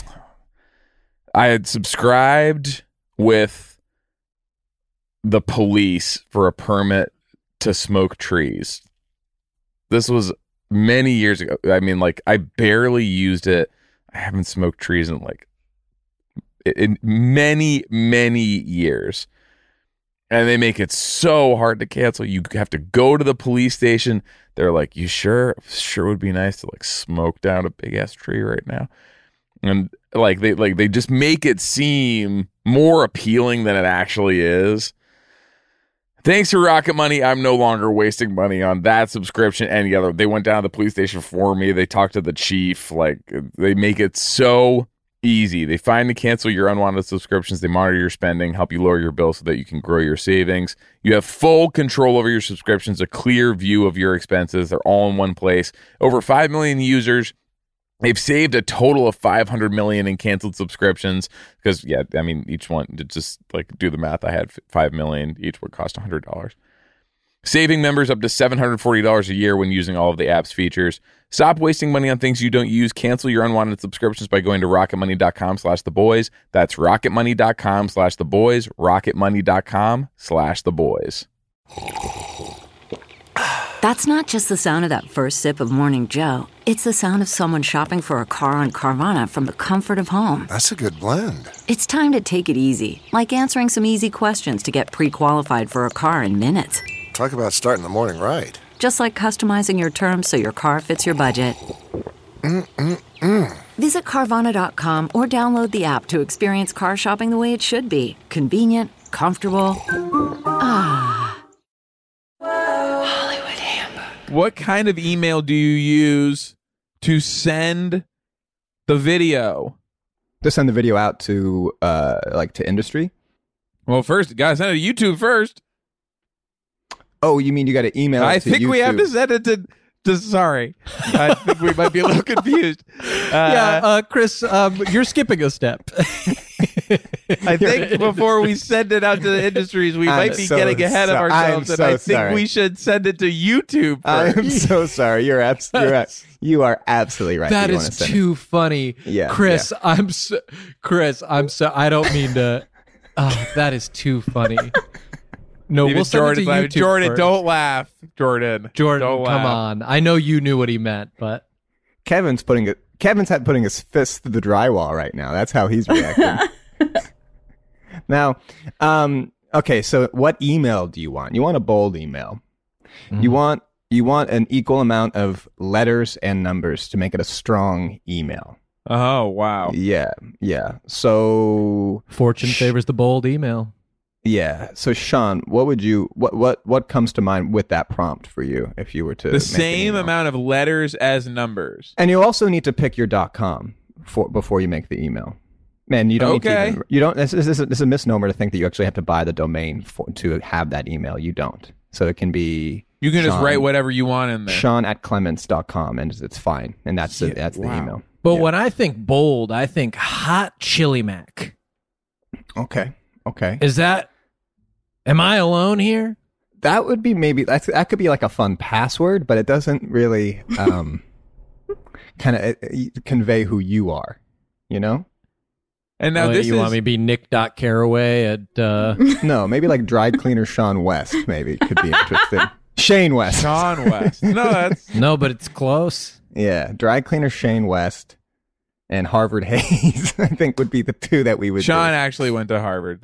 I had subscribed with the police for a permit to smoke trees. This was many years ago. I mean, I barely used it. I haven't smoked trees in many, many years. And they make it so hard to cancel. You have to go to the police station. They're like, you sure? Sure would be nice to smoke down a big ass tree right now. And they just make it seem more appealing than it actually is. Thanks to Rocket Money, I'm no longer wasting money on that subscription. Any other. They went down to the police station for me. They talked to the chief. They make it so easy. They find and cancel your unwanted subscriptions. They monitor your spending, help you lower your bill so that you can grow your savings. You have full control over your subscriptions, a clear view of your expenses. They're all in one place. Over 5 million users. They've saved a total of $500 million in canceled subscriptions because, each one, to just do the math, I had 5 million. Each would cost $100. Saving members up to $740 a year when using all of the app's features. Stop wasting money on things you don't use. Cancel your unwanted subscriptions by going to rocketmoney.com/theboys. That's rocketmoney.com/theboys. rocketmoney.com/theboys. That's not just the sound of that first sip of Morning Joe. It's the sound of someone shopping for a car on Carvana from the comfort of home. That's a good blend. It's time to take it easy, like answering some easy questions to get pre-qualified for a car in minutes. Talk about starting the morning right. Just like customizing your terms so your car fits your budget. Visit Carvana.com or download the app to experience car shopping the way it should be. Convenient, comfortable. Hollywood Handbook. What kind of email do you use to send the video? To send the video out to to industry? Well, first, you gotta send it to YouTube first. Oh, you mean you got to email it I to think YouTube? we have to send it to sorry. I think we might be a little confused. Chris, you're skipping a step. I think before we send it out to the industries, we might be getting ahead of ourselves, and I think we should send it to YouTube first. I'm so sorry. You are absolutely right. That is too funny. Yeah, Chris, yeah. I'm so I don't mean to. That is too funny. No, we'll send it to YouTube Jordan, first. don't laugh. Jordan, don't laugh. Come on. I know you knew what he meant, but Kevin's putting his fist to the drywall right now. That's how he's reacting. Now, okay, so what email do you want? You want a bold email. Mm-hmm. You want an equal amount of letters and numbers to make it a strong email. Oh, wow. Yeah. So fortune favors the bold email. Yeah. So Sean, what comes to mind with that prompt for you if you were to the same amount of letters as numbers? And you also need to pick your .com before you make the email. Man, you don't need to this is a misnomer to think that you actually have to buy the domain to have that email. You don't. So it can be you can just write whatever you want in there. Sean@clements.com and it's fine. And that's the email. But when I think bold, I think hot chili mac. Okay. Am I alone here? That would be that could be like a fun password, but it doesn't really kind of convey who you are, you know? And now want me to be Nick.Caraway at No, maybe like dry cleaner Sean West, maybe could be interesting. Shane West. Sean West. No, but it's close. Yeah, dry cleaner Shane West and Harvard Hayes, I think would be the two that we would Sean actually went to Harvard.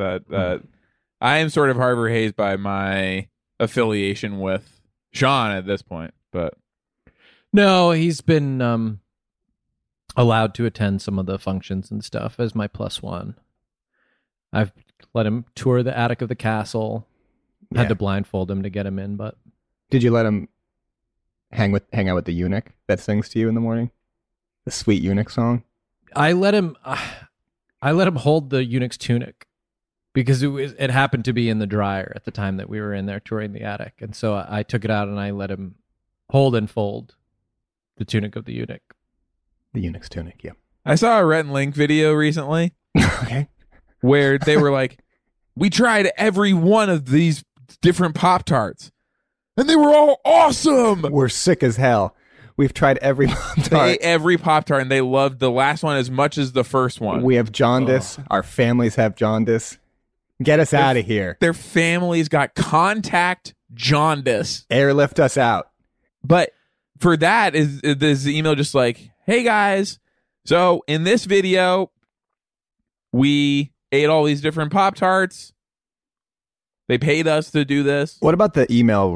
I am sort of Harvard Hayes by my affiliation with Sean at this point, but no, he's been allowed to attend some of the functions and stuff as my +1. I've let him tour the attic of the castle. Yeah. Had to blindfold him to get him in, but did you let him hang out with the eunuch that sings to you in the morning? The sweet eunuch song? I let him hold the eunuch's tunic because it happened to be in the dryer at the time that we were in there touring the attic. And so I took it out and I let him hold and fold the tunic of the eunuch. The eunuch's tunic, yeah. I saw a Rhett and Link video recently. Okay. Where they were like, we tried every one of these different Pop-Tarts and they were all awesome. We're sick as hell. We've tried every Pop-Tart. They ate every Pop-Tart and they loved the last one as much as the first one. We have jaundice. Our families have jaundice. Get us out of here. Their families got contact jaundice. Airlift us out. But for that, is this email just like, hey guys, so in this video, we ate all these different Pop-Tarts. They paid us to do this. What about the email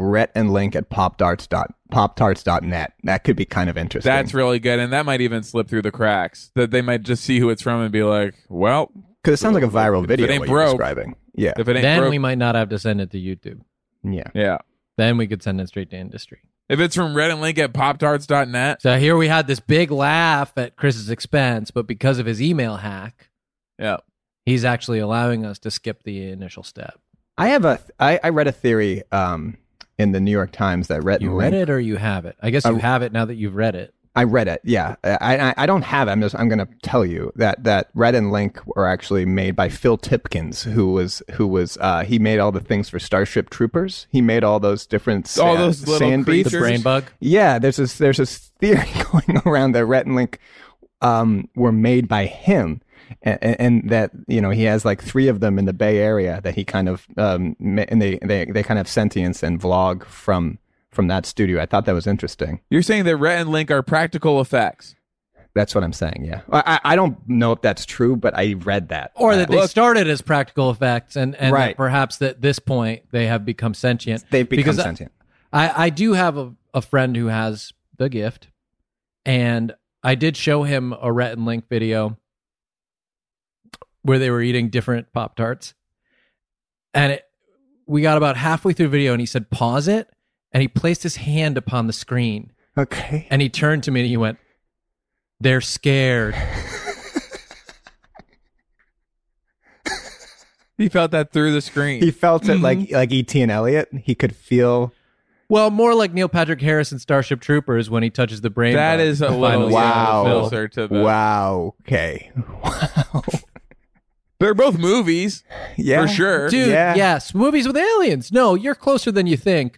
rhettandlink@poptarts.net? That could be kind of interesting. That's really good, and that might even slip through the cracks. That they might just see who it's from and be like, well... Because it sounds like a viral video what you're describing. Yeah. If it ain't then broke, we might not have to send it to YouTube. Yeah. Then we could send it straight to industry. If it's from rhettandlink@poptarts.net. So here we had this big laugh at Chris's expense, but because of his email hack, he's actually allowing us to skip the initial step. I read a theory in the New York Times that Rhett and Link... You read it or you have it? I guess you have it now that you've read it. I read it, yeah. I don't have it. I'm going to tell you that Rhett and Link were actually made by Phil Tipkins, who was he made all the things for Starship Troopers. He made all those different all those little sand creatures. The brain bug. Yeah, there's this theory going around that Rhett and Link were made by him. And that, you know, he has like 3 of them in the Bay Area that he kind of and they kind of sentience and vlog from that studio. I thought that was interesting. You're saying that Rhett and Link are practical effects. That's what I'm saying. Yeah, I don't know if that's true, but I read that, or that they started as practical effects, and right. That perhaps at this point they have become sentient. They've become sentient. I do have a friend who has the gift, and I did show him a Rhett and Link video where they were eating different Pop-Tarts. And we got about halfway through the video and he said, pause it. And he placed his hand upon the screen. Okay. And he turned to me and he went, they're scared. He felt that through the screen. He felt it like E.T. and Elliot. He could feel. Well, more like Neil Patrick Harris in Starship Troopers when he touches the brain. That bug. is a little closer to the. Wow. Okay. Wow. They're both movies. Yeah. For sure. Dude, Yeah. yes. Movies with aliens. No, you're closer than you think.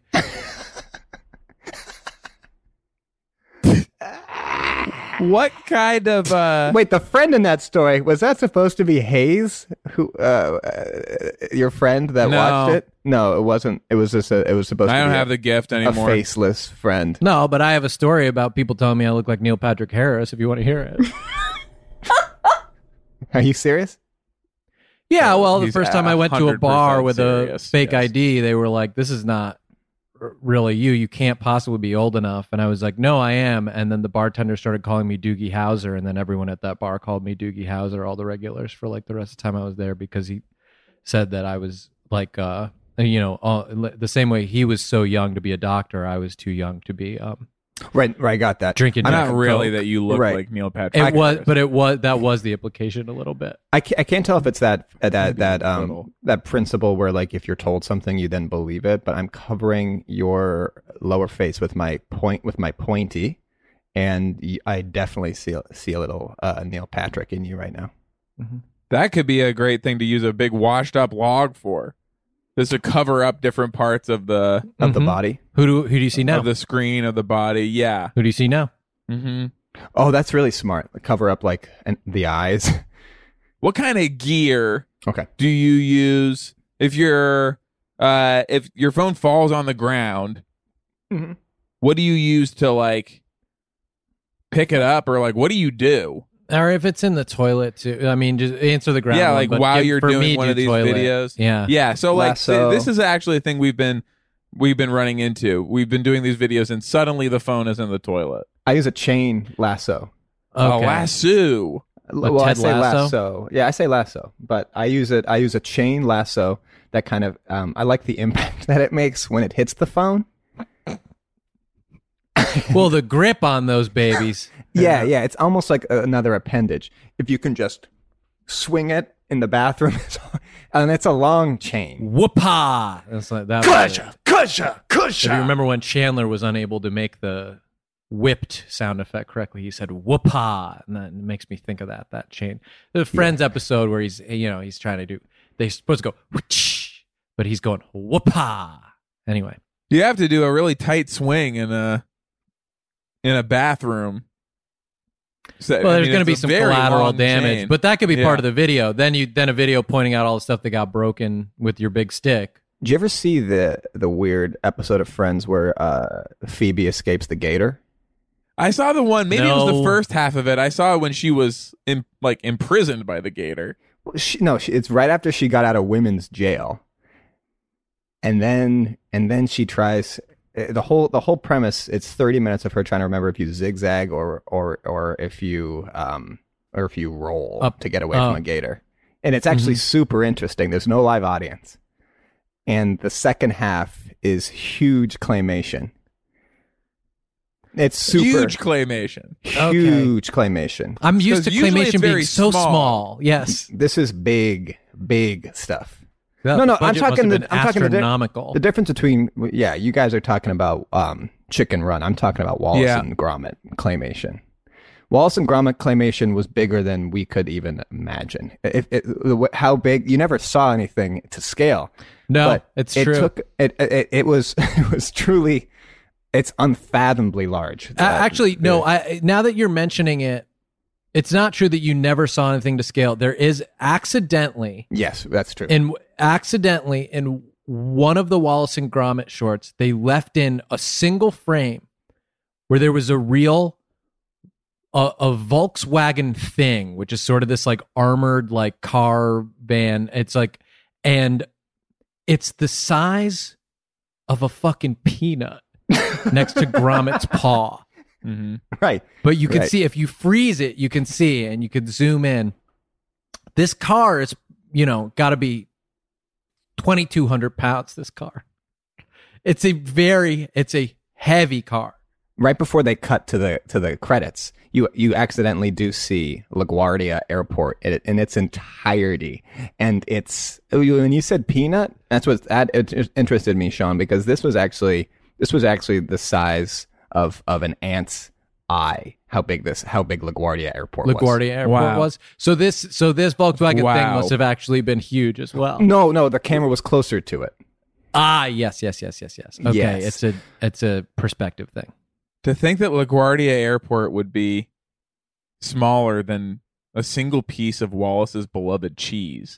What kind of Wait, the friend in that story, was that supposed to be Hayes, who your friend that No. watched it? No, it wasn't. It was just it was supposed I to don't be have the gift a anymore. faceless friend. No, but I have a story about people telling me I look like Neil Patrick Harris if you want to hear it. Are you serious? Yeah, well, the He's first time I went to a 100% bar with serious, a fake yes. ID, they were like, this is not really you. You can't possibly be old enough. And I was like, no, I am. And then the bartender started calling me Doogie Howser. And then everyone at that bar called me Doogie Howser, all the regulars, for like the rest of the time I was there, because he said that I was like, the same way he was so young to be a doctor, I was too young to be Right, got that. drinking. Not Jack and really Coke. that you look Right. like Neil Patrick. It was, Harris. but that was the implication a little bit. I can't tell if it's that little. that principle where like if you're told something you then believe it. But I'm covering your lower face with my pointy, and I definitely see a little Neil Patrick in you right now. That could be a great thing to use a big washed up log for. Just to cover up different parts of the Of the body. Who do you see now? of the screen of the body. Yeah. Who do you see now? Mm-hmm. Oh, that's really smart. Cover up like the eyes. What kind of gear Okay. do you use if your phone falls on the ground? Mm-hmm. What do you use to like pick it up, or like what do you do? Or if it's in the toilet too. I mean, just answer the ground. Yeah, one, like but while give- you're for doing me, one do of these toilet. videos. Yeah. Yeah. So like Lasso. this is actually a thing we've been running into. We've been doing these videos, and suddenly the phone is in the toilet. I use a chain lasso. A Okay. lasso. Well, I Ted say Lasso? lasso. Yeah, I say lasso, but I use a chain lasso that kind of I like the impact that it makes when it hits the phone. Well, the grip on those babies. Yeah, it's almost like another appendage. If you can just swing it in the bathroom, and it's a long chain. Whoopah! It's like that. If you remember when Chandler was unable to make the whipped sound effect correctly, he said whoopah, and that makes me think of that chain. The Friends episode where he's trying to do. They're supposed to go whoosh, but he's going whoopah. Anyway, You have to do a really tight swing in a bathroom. So, well, there's I mean, going to it's be a some very collateral long damage, chain. but that could be Yeah. part of the video. Then a video pointing out all the stuff that got broken with your big stick. Did you ever see the weird episode of Friends where Phoebe escapes the gator? I saw the one. Maybe it was the No. first half of it. I saw it when she was imprisoned by the gator. It's right after she got out of women's jail, and then she tries. The whole premise. It's 30 minutes of her trying to remember if you zigzag or if you roll Up. to get away from a gator, and it's actually super interesting. There's no live audience, and the second half is huge claymation. It's super Huge claymation. huge claymation. I'm used to 'Cause usually claymation it's being very so small. small. Yes. This is big stuff. That No, I'm budget must talking have the- been I'm talking the di- astronomical. The difference between, you guys are talking about Chicken Run. I'm talking about Wallace Yeah. and Gromit claymation. Wallace and Gromit claymation was bigger than we could even imagine. How big? You never saw anything to scale. No, but it's it true. Took, it was it was truly, it's unfathomably large. Actually, no. Now that you're mentioning it, it's not true that you never saw anything to scale. There is accidentally Yes, that's true. in one of the Wallace and Gromit shorts, they left in a single frame where there was a real a Volkswagen Thing, which is sort of this like armored like car van. It's like, and it's the size of a fucking peanut next to Gromit's paw. Mm-hmm. Right. But you can Right. see, if you freeze it, you can see, and you can zoom in. This car is, got to be 2,200 pounds. This car. It's a heavy car. right before they cut to the credits, you accidentally do see LaGuardia Airport in its entirety, and it's when you said peanut, it interested me, Sean, because this was actually the size of an ant's eye. How big LaGuardia Airport was. So this Volkswagen thing must have actually been huge as well. No, the camera was closer to it. Yes. Okay, yes. It's a perspective thing. To think that LaGuardia Airport would be smaller than a single piece of Wallace's beloved cheese.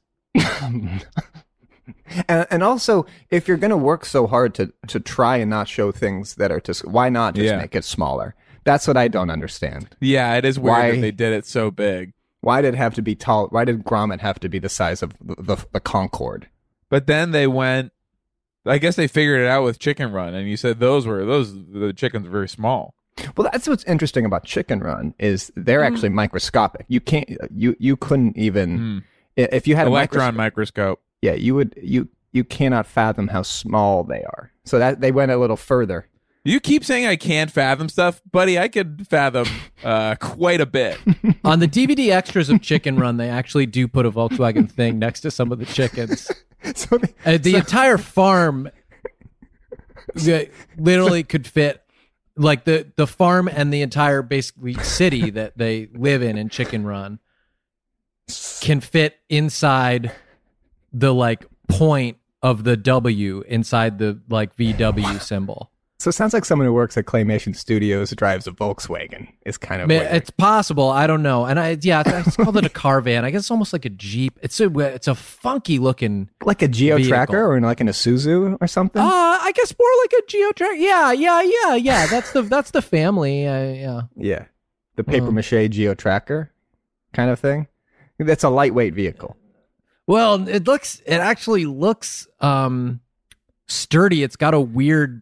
And also, if you're going to work so hard to try and not show things that are why not just make it smaller? That's what I don't understand. Yeah, it is weird that they did it so big. Why did it have to be tall? Why did Grommet have to be the size of the Concorde? But then they went, I guess they figured it out with Chicken Run, and you said the chickens were very small. Well, that's what's interesting about Chicken Run is they're actually microscopic. You can't, you couldn't even if you had electron microscope. Yeah, you cannot fathom how small they are. So that they went a little further. You keep saying I can't fathom stuff, buddy. I could fathom quite a bit. On the DVD extras of Chicken Run, they actually do put a Volkswagen thing next to some of the chickens. The entire farm literally could fit, like the farm and the entire basically city that they live in Chicken Run can fit inside the like point of the W inside the like VW symbol. So it sounds like someone who works at Claymation Studios drives a Volkswagen. Is kind of weird. It's possible. I don't know. And I called it a car van. I guess it's almost like a Jeep. It's a funky looking, like a Geo Tracker or like an Isuzu or something. I guess more like a Geo Tracker. Yeah. That's the family. Yeah. The paper mache Geo Tracker kind of thing. That's a lightweight vehicle. Well, it actually looks sturdy. It's got a weird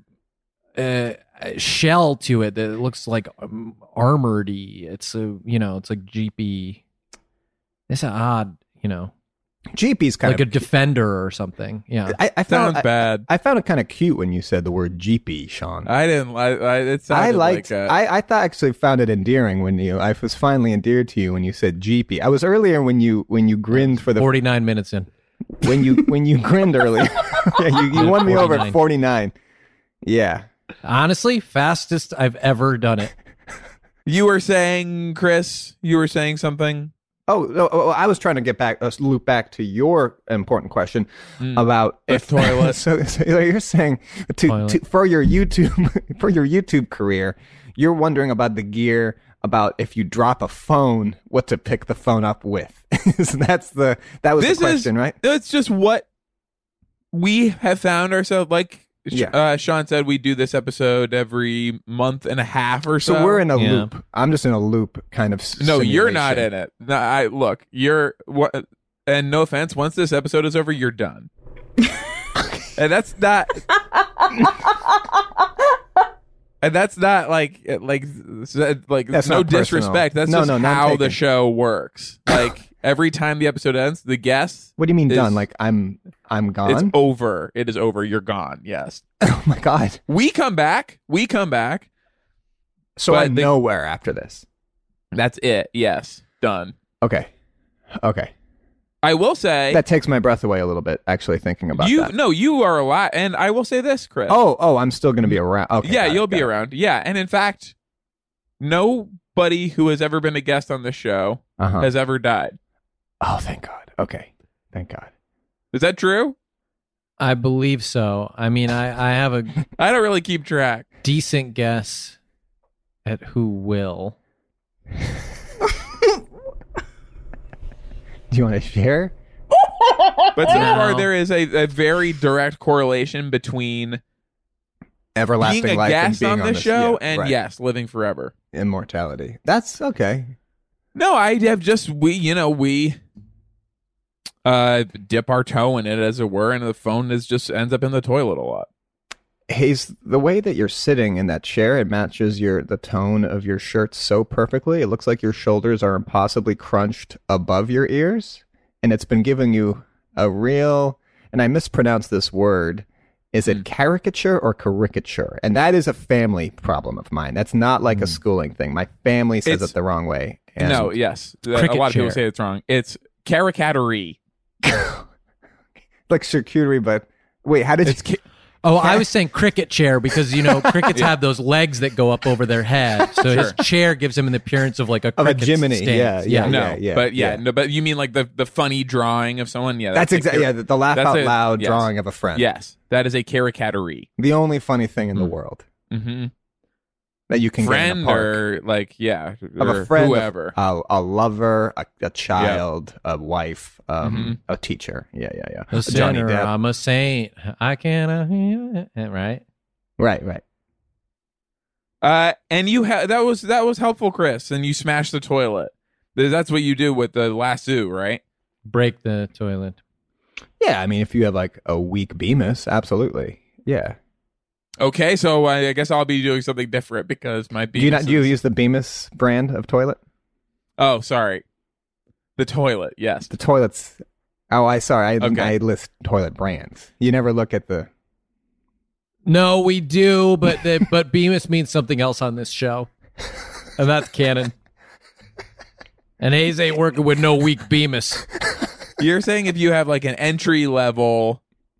shell to it that looks like armored-y. It's it's like Jeepy. It's an odd, Jeepy's kind like of a Defender or something. Yeah, I found bad. I found it kind of cute when you said the word Jeepy, Sean. I didn't. It sounded I actually found it endearing when I was finally endeared to you when you said Jeepy. I was earlier when you grinned for the 49 minutes in. When you grinned earlier. Yeah, you won me over at 49. Yeah. Honestly, fastest I've ever done it. You were saying, Chris, something? Oh, I was trying to get back, loop back to your important question about the toilet. So you're saying for your YouTube career, you're wondering about the gear, about if you drop a phone, what to pick the phone up with. That was the question, right? It's just what we have found ourselves like. Yeah. Sean said we do this episode every month and a half or so. So we're in a loop. I'm just in a loop kind of No, you're not in it. No, you're what? And no offense, once this episode is over, you're done. And that's not. And that's not like that's no disrespect. That's just how the show works. Like every time the episode ends, the guest. What do you mean done? Like I'm gone? It's over. It is over. You're gone. Yes. Oh my God. We come back. So I'm nowhere after this. That's it. Yes. Done. Okay. I will say that takes my breath away a little bit. Actually, thinking about that. No, you are alive, and I will say this, Chris. Oh, I'm still going to be around. Okay, yeah, you'll be around. Yeah, and in fact, nobody who has ever been a guest on this show has ever died. Oh, thank God. Okay, thank God. Is that true? I believe so. I mean, I have a. I don't really keep track. Decent guess at who will. Do you want to share? But so far, there is a very direct correlation between everlasting being a life guest and being on the show and right. yes, living forever, immortality. That's okay. No, I have just we dip our toe in it, as it were, and the phone just ends up in the toilet a lot. Hayes, the way that you're sitting in that chair, it matches the tone of your shirt so perfectly. It looks like your shoulders are impossibly crunched above your ears, and it's been giving you a real, and I mispronounced this word, Is it caricature or caricature? And that is a family problem of mine. That's not like a schooling thing. My family says it the wrong way. And no, yes. A lot of people say it's wrong. It's caricature. Like charcuterie, but wait, how did you... I was saying cricket chair because, crickets have those legs that go up over their head. So his chair gives him an appearance of like a cricket Jiminy. stance. But you mean like the funny drawing of someone? Yeah, that's exactly the laugh out loud drawing of a friend. Yes, that is a caricature. The only funny thing in the world that you can get in a park. Or like of a friend, whoever, a lover, a child, a wife, a teacher. Yeah. A sinner, I'm a saint. I can't. Right. And you that was helpful, Chris. And you smashed the toilet. That's what you do with the lasso, right? Break the toilet. Yeah, I mean, if you have like a weak Bemis, absolutely. Yeah. Okay, so I guess I'll be doing something different because my Bemis. Do you use the Bemis brand of toilet? Oh, sorry. The toilet, yes. The toilets. Oh, I list toilet brands. You never look at the. No, we do, but Bemis means something else on this show, and that's canon. And Hayes ain't working with no weak Bemis. You're saying if you have like an entry level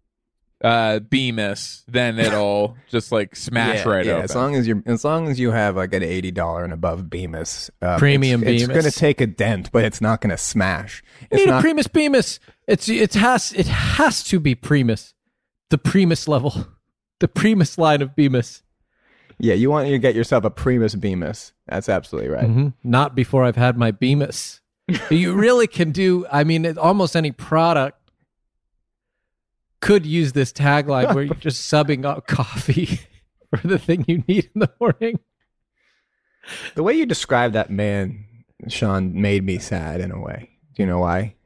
Bemis, then it'll just like smash right open. As long as you have like an $80 and above Bemis, premium Bemis, it's going to take a dent, but it's not going to smash. You need a Primus Bemis. It has to be Primus, the Primus level, the Primus line of Bemis. Yeah, you want to get yourself a Primus Bemis. That's absolutely right. Mm-hmm. Not before I've had my Bemis. You really can do. I mean, almost any product could use this tagline where you're just subbing out coffee for the thing you need in the morning. The way you described that man, Sean, made me sad in a way. Do you know why?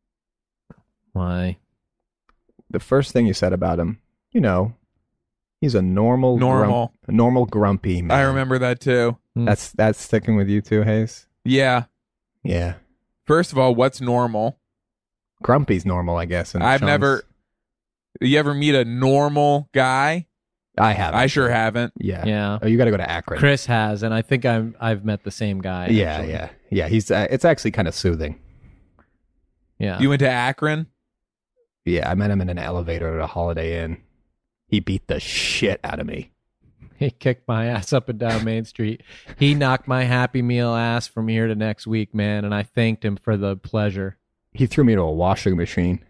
Why? The first thing you said about him, he's a normal grumpy man. I remember that too. That's sticking with you too, Hayes? Yeah. Yeah. First of all, what's normal? Grumpy's normal, I guess. You ever meet a normal guy? I haven't. I sure haven't. Yeah. Oh, you got to go to Akron. Chris has, and I think I've met the same guy. Yeah. He's it's actually kind of soothing. Yeah. You went to Akron? Yeah, I met him in an elevator at a Holiday Inn. He beat the shit out of me. He kicked my ass up and down Main Street. He knocked my Happy Meal ass from here to next week, man, and I thanked him for the pleasure. He threw me to a washing machine.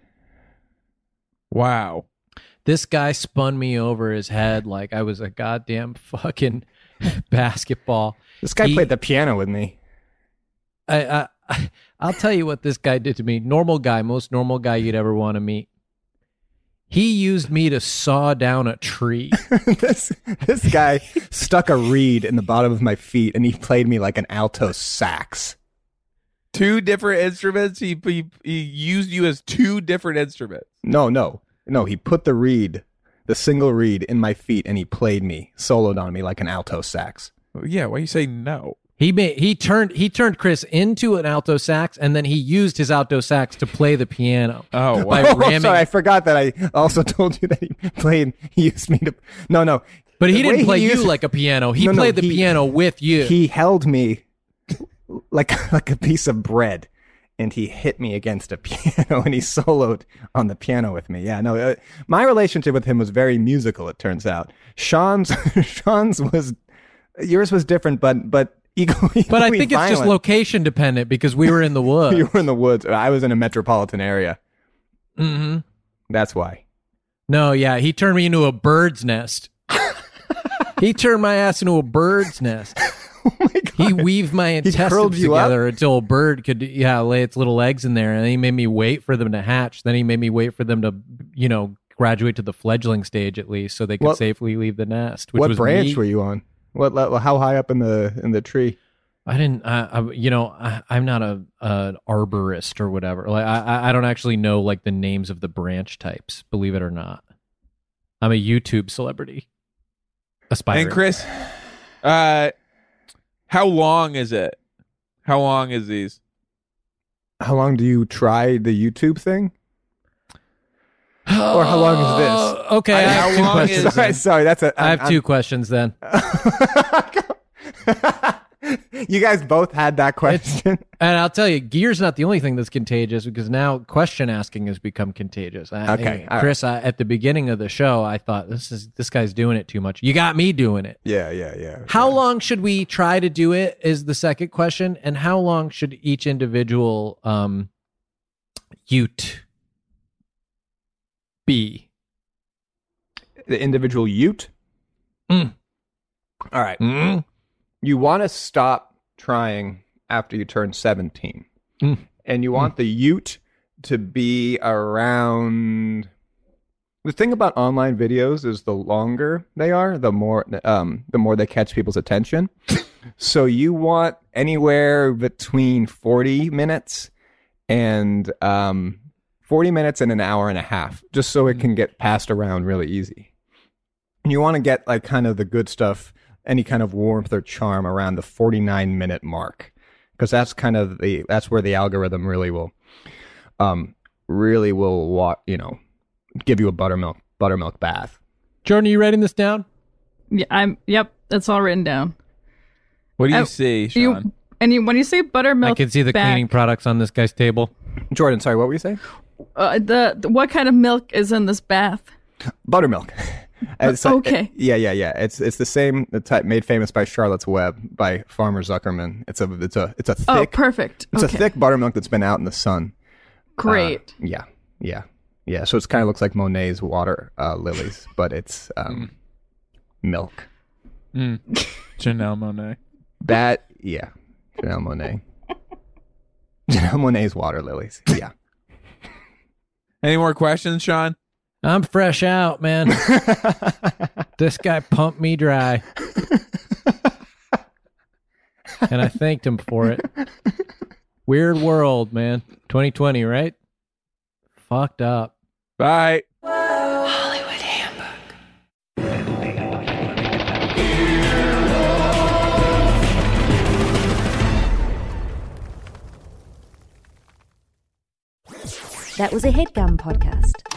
Wow. This guy spun me over his head like I was a goddamn fucking basketball. This guy played the piano with me. I'll tell you what this guy did to me. Normal guy, most normal guy you'd ever want to meet. He used me to saw down a tree. This guy stuck a reed in the bottom of my feet, and he played me like an alto sax. Two different instruments? He used you as two different instruments? No. He put the single reed in my feet, and he played me, soloed on me like an alto sax. Yeah, why you say no? He turned Chris into an alto sax, and then he used his alto sax to play the piano. Oh, wow. Sorry, I forgot that I also told you that he used me to... No. But he didn't play you like a piano. He played the piano with you. He held me like a piece of bread, and he hit me against a piano, and he soloed on the piano with me. Yeah, no, my relationship with him was very musical, it turns out. Sean's was... Yours was different, but equally But I think it's just location dependent because we were in the woods. You were in the woods. I was in a metropolitan area. Mm-hmm. That's why. No, yeah. He turned me into a bird's nest. He turned my ass into a bird's nest. Oh my God. He weaved my intestines together until a bird could lay its little eggs in there. And then he made me wait for them to hatch. Then he made me wait for them to, graduate to the fledgling stage at least so they could safely leave the nest. What branch were you on? How high up in the tree? I didn't. I'm not an arborist or whatever. Like I don't actually know like the names of the branch types. Believe it or not, I'm a YouTube celebrity. Aspiring. And Chris, how long is it? How long is these? How long do you try the YouTube thing? Or how long is this? Okay, I have two questions. Sorry, I have two questions then. You guys both had that question. And I'll tell you, gear's not the only thing that's contagious, because now question asking has become contagious. Chris, at the beginning of the show, I thought this guy's doing it too much. You got me doing it. Yeah. How long should we try to do it is the second question, and how long should each individual ute be? The individual ute? All right. You want to stop trying after you turn 17. And you want the ute to be around... The thing about online videos is the longer they are, the more they catch people's attention. So you want anywhere between 40 minutes and 40 minutes and an hour and a half, just so it can get passed around really easy. And you want to get like kind of the good stuff, any kind of warmth or charm around the 49-minute mark, because that's kind of that's where the algorithm really will give you a buttermilk bath. Jordan, are you writing this down? Yeah, yep, that's all written down. What do you see, Sean? When you say buttermilk, I can see the cleaning products on this guy's table. Jordan, sorry, what were you saying? What kind of milk is in this bath? Buttermilk. Okay. Yeah. It's the same type made famous by Charlotte's Web by Farmer Zuckerman. It's a thick. Oh, perfect. It's a thick buttermilk that's been out in the sun. Great. Yeah. So it kind of looks like Monet's water lilies, but it's milk. Janelle Monáe. Janelle Monáe. Janelle Monáe's water lilies. Yeah. Any more questions, Sean? I'm fresh out, man. This guy pumped me dry. And I thanked him for it. Weird world, man. 2020, right? Fucked up. Bye. Hollywood Handbook. That was a HeadGum podcast.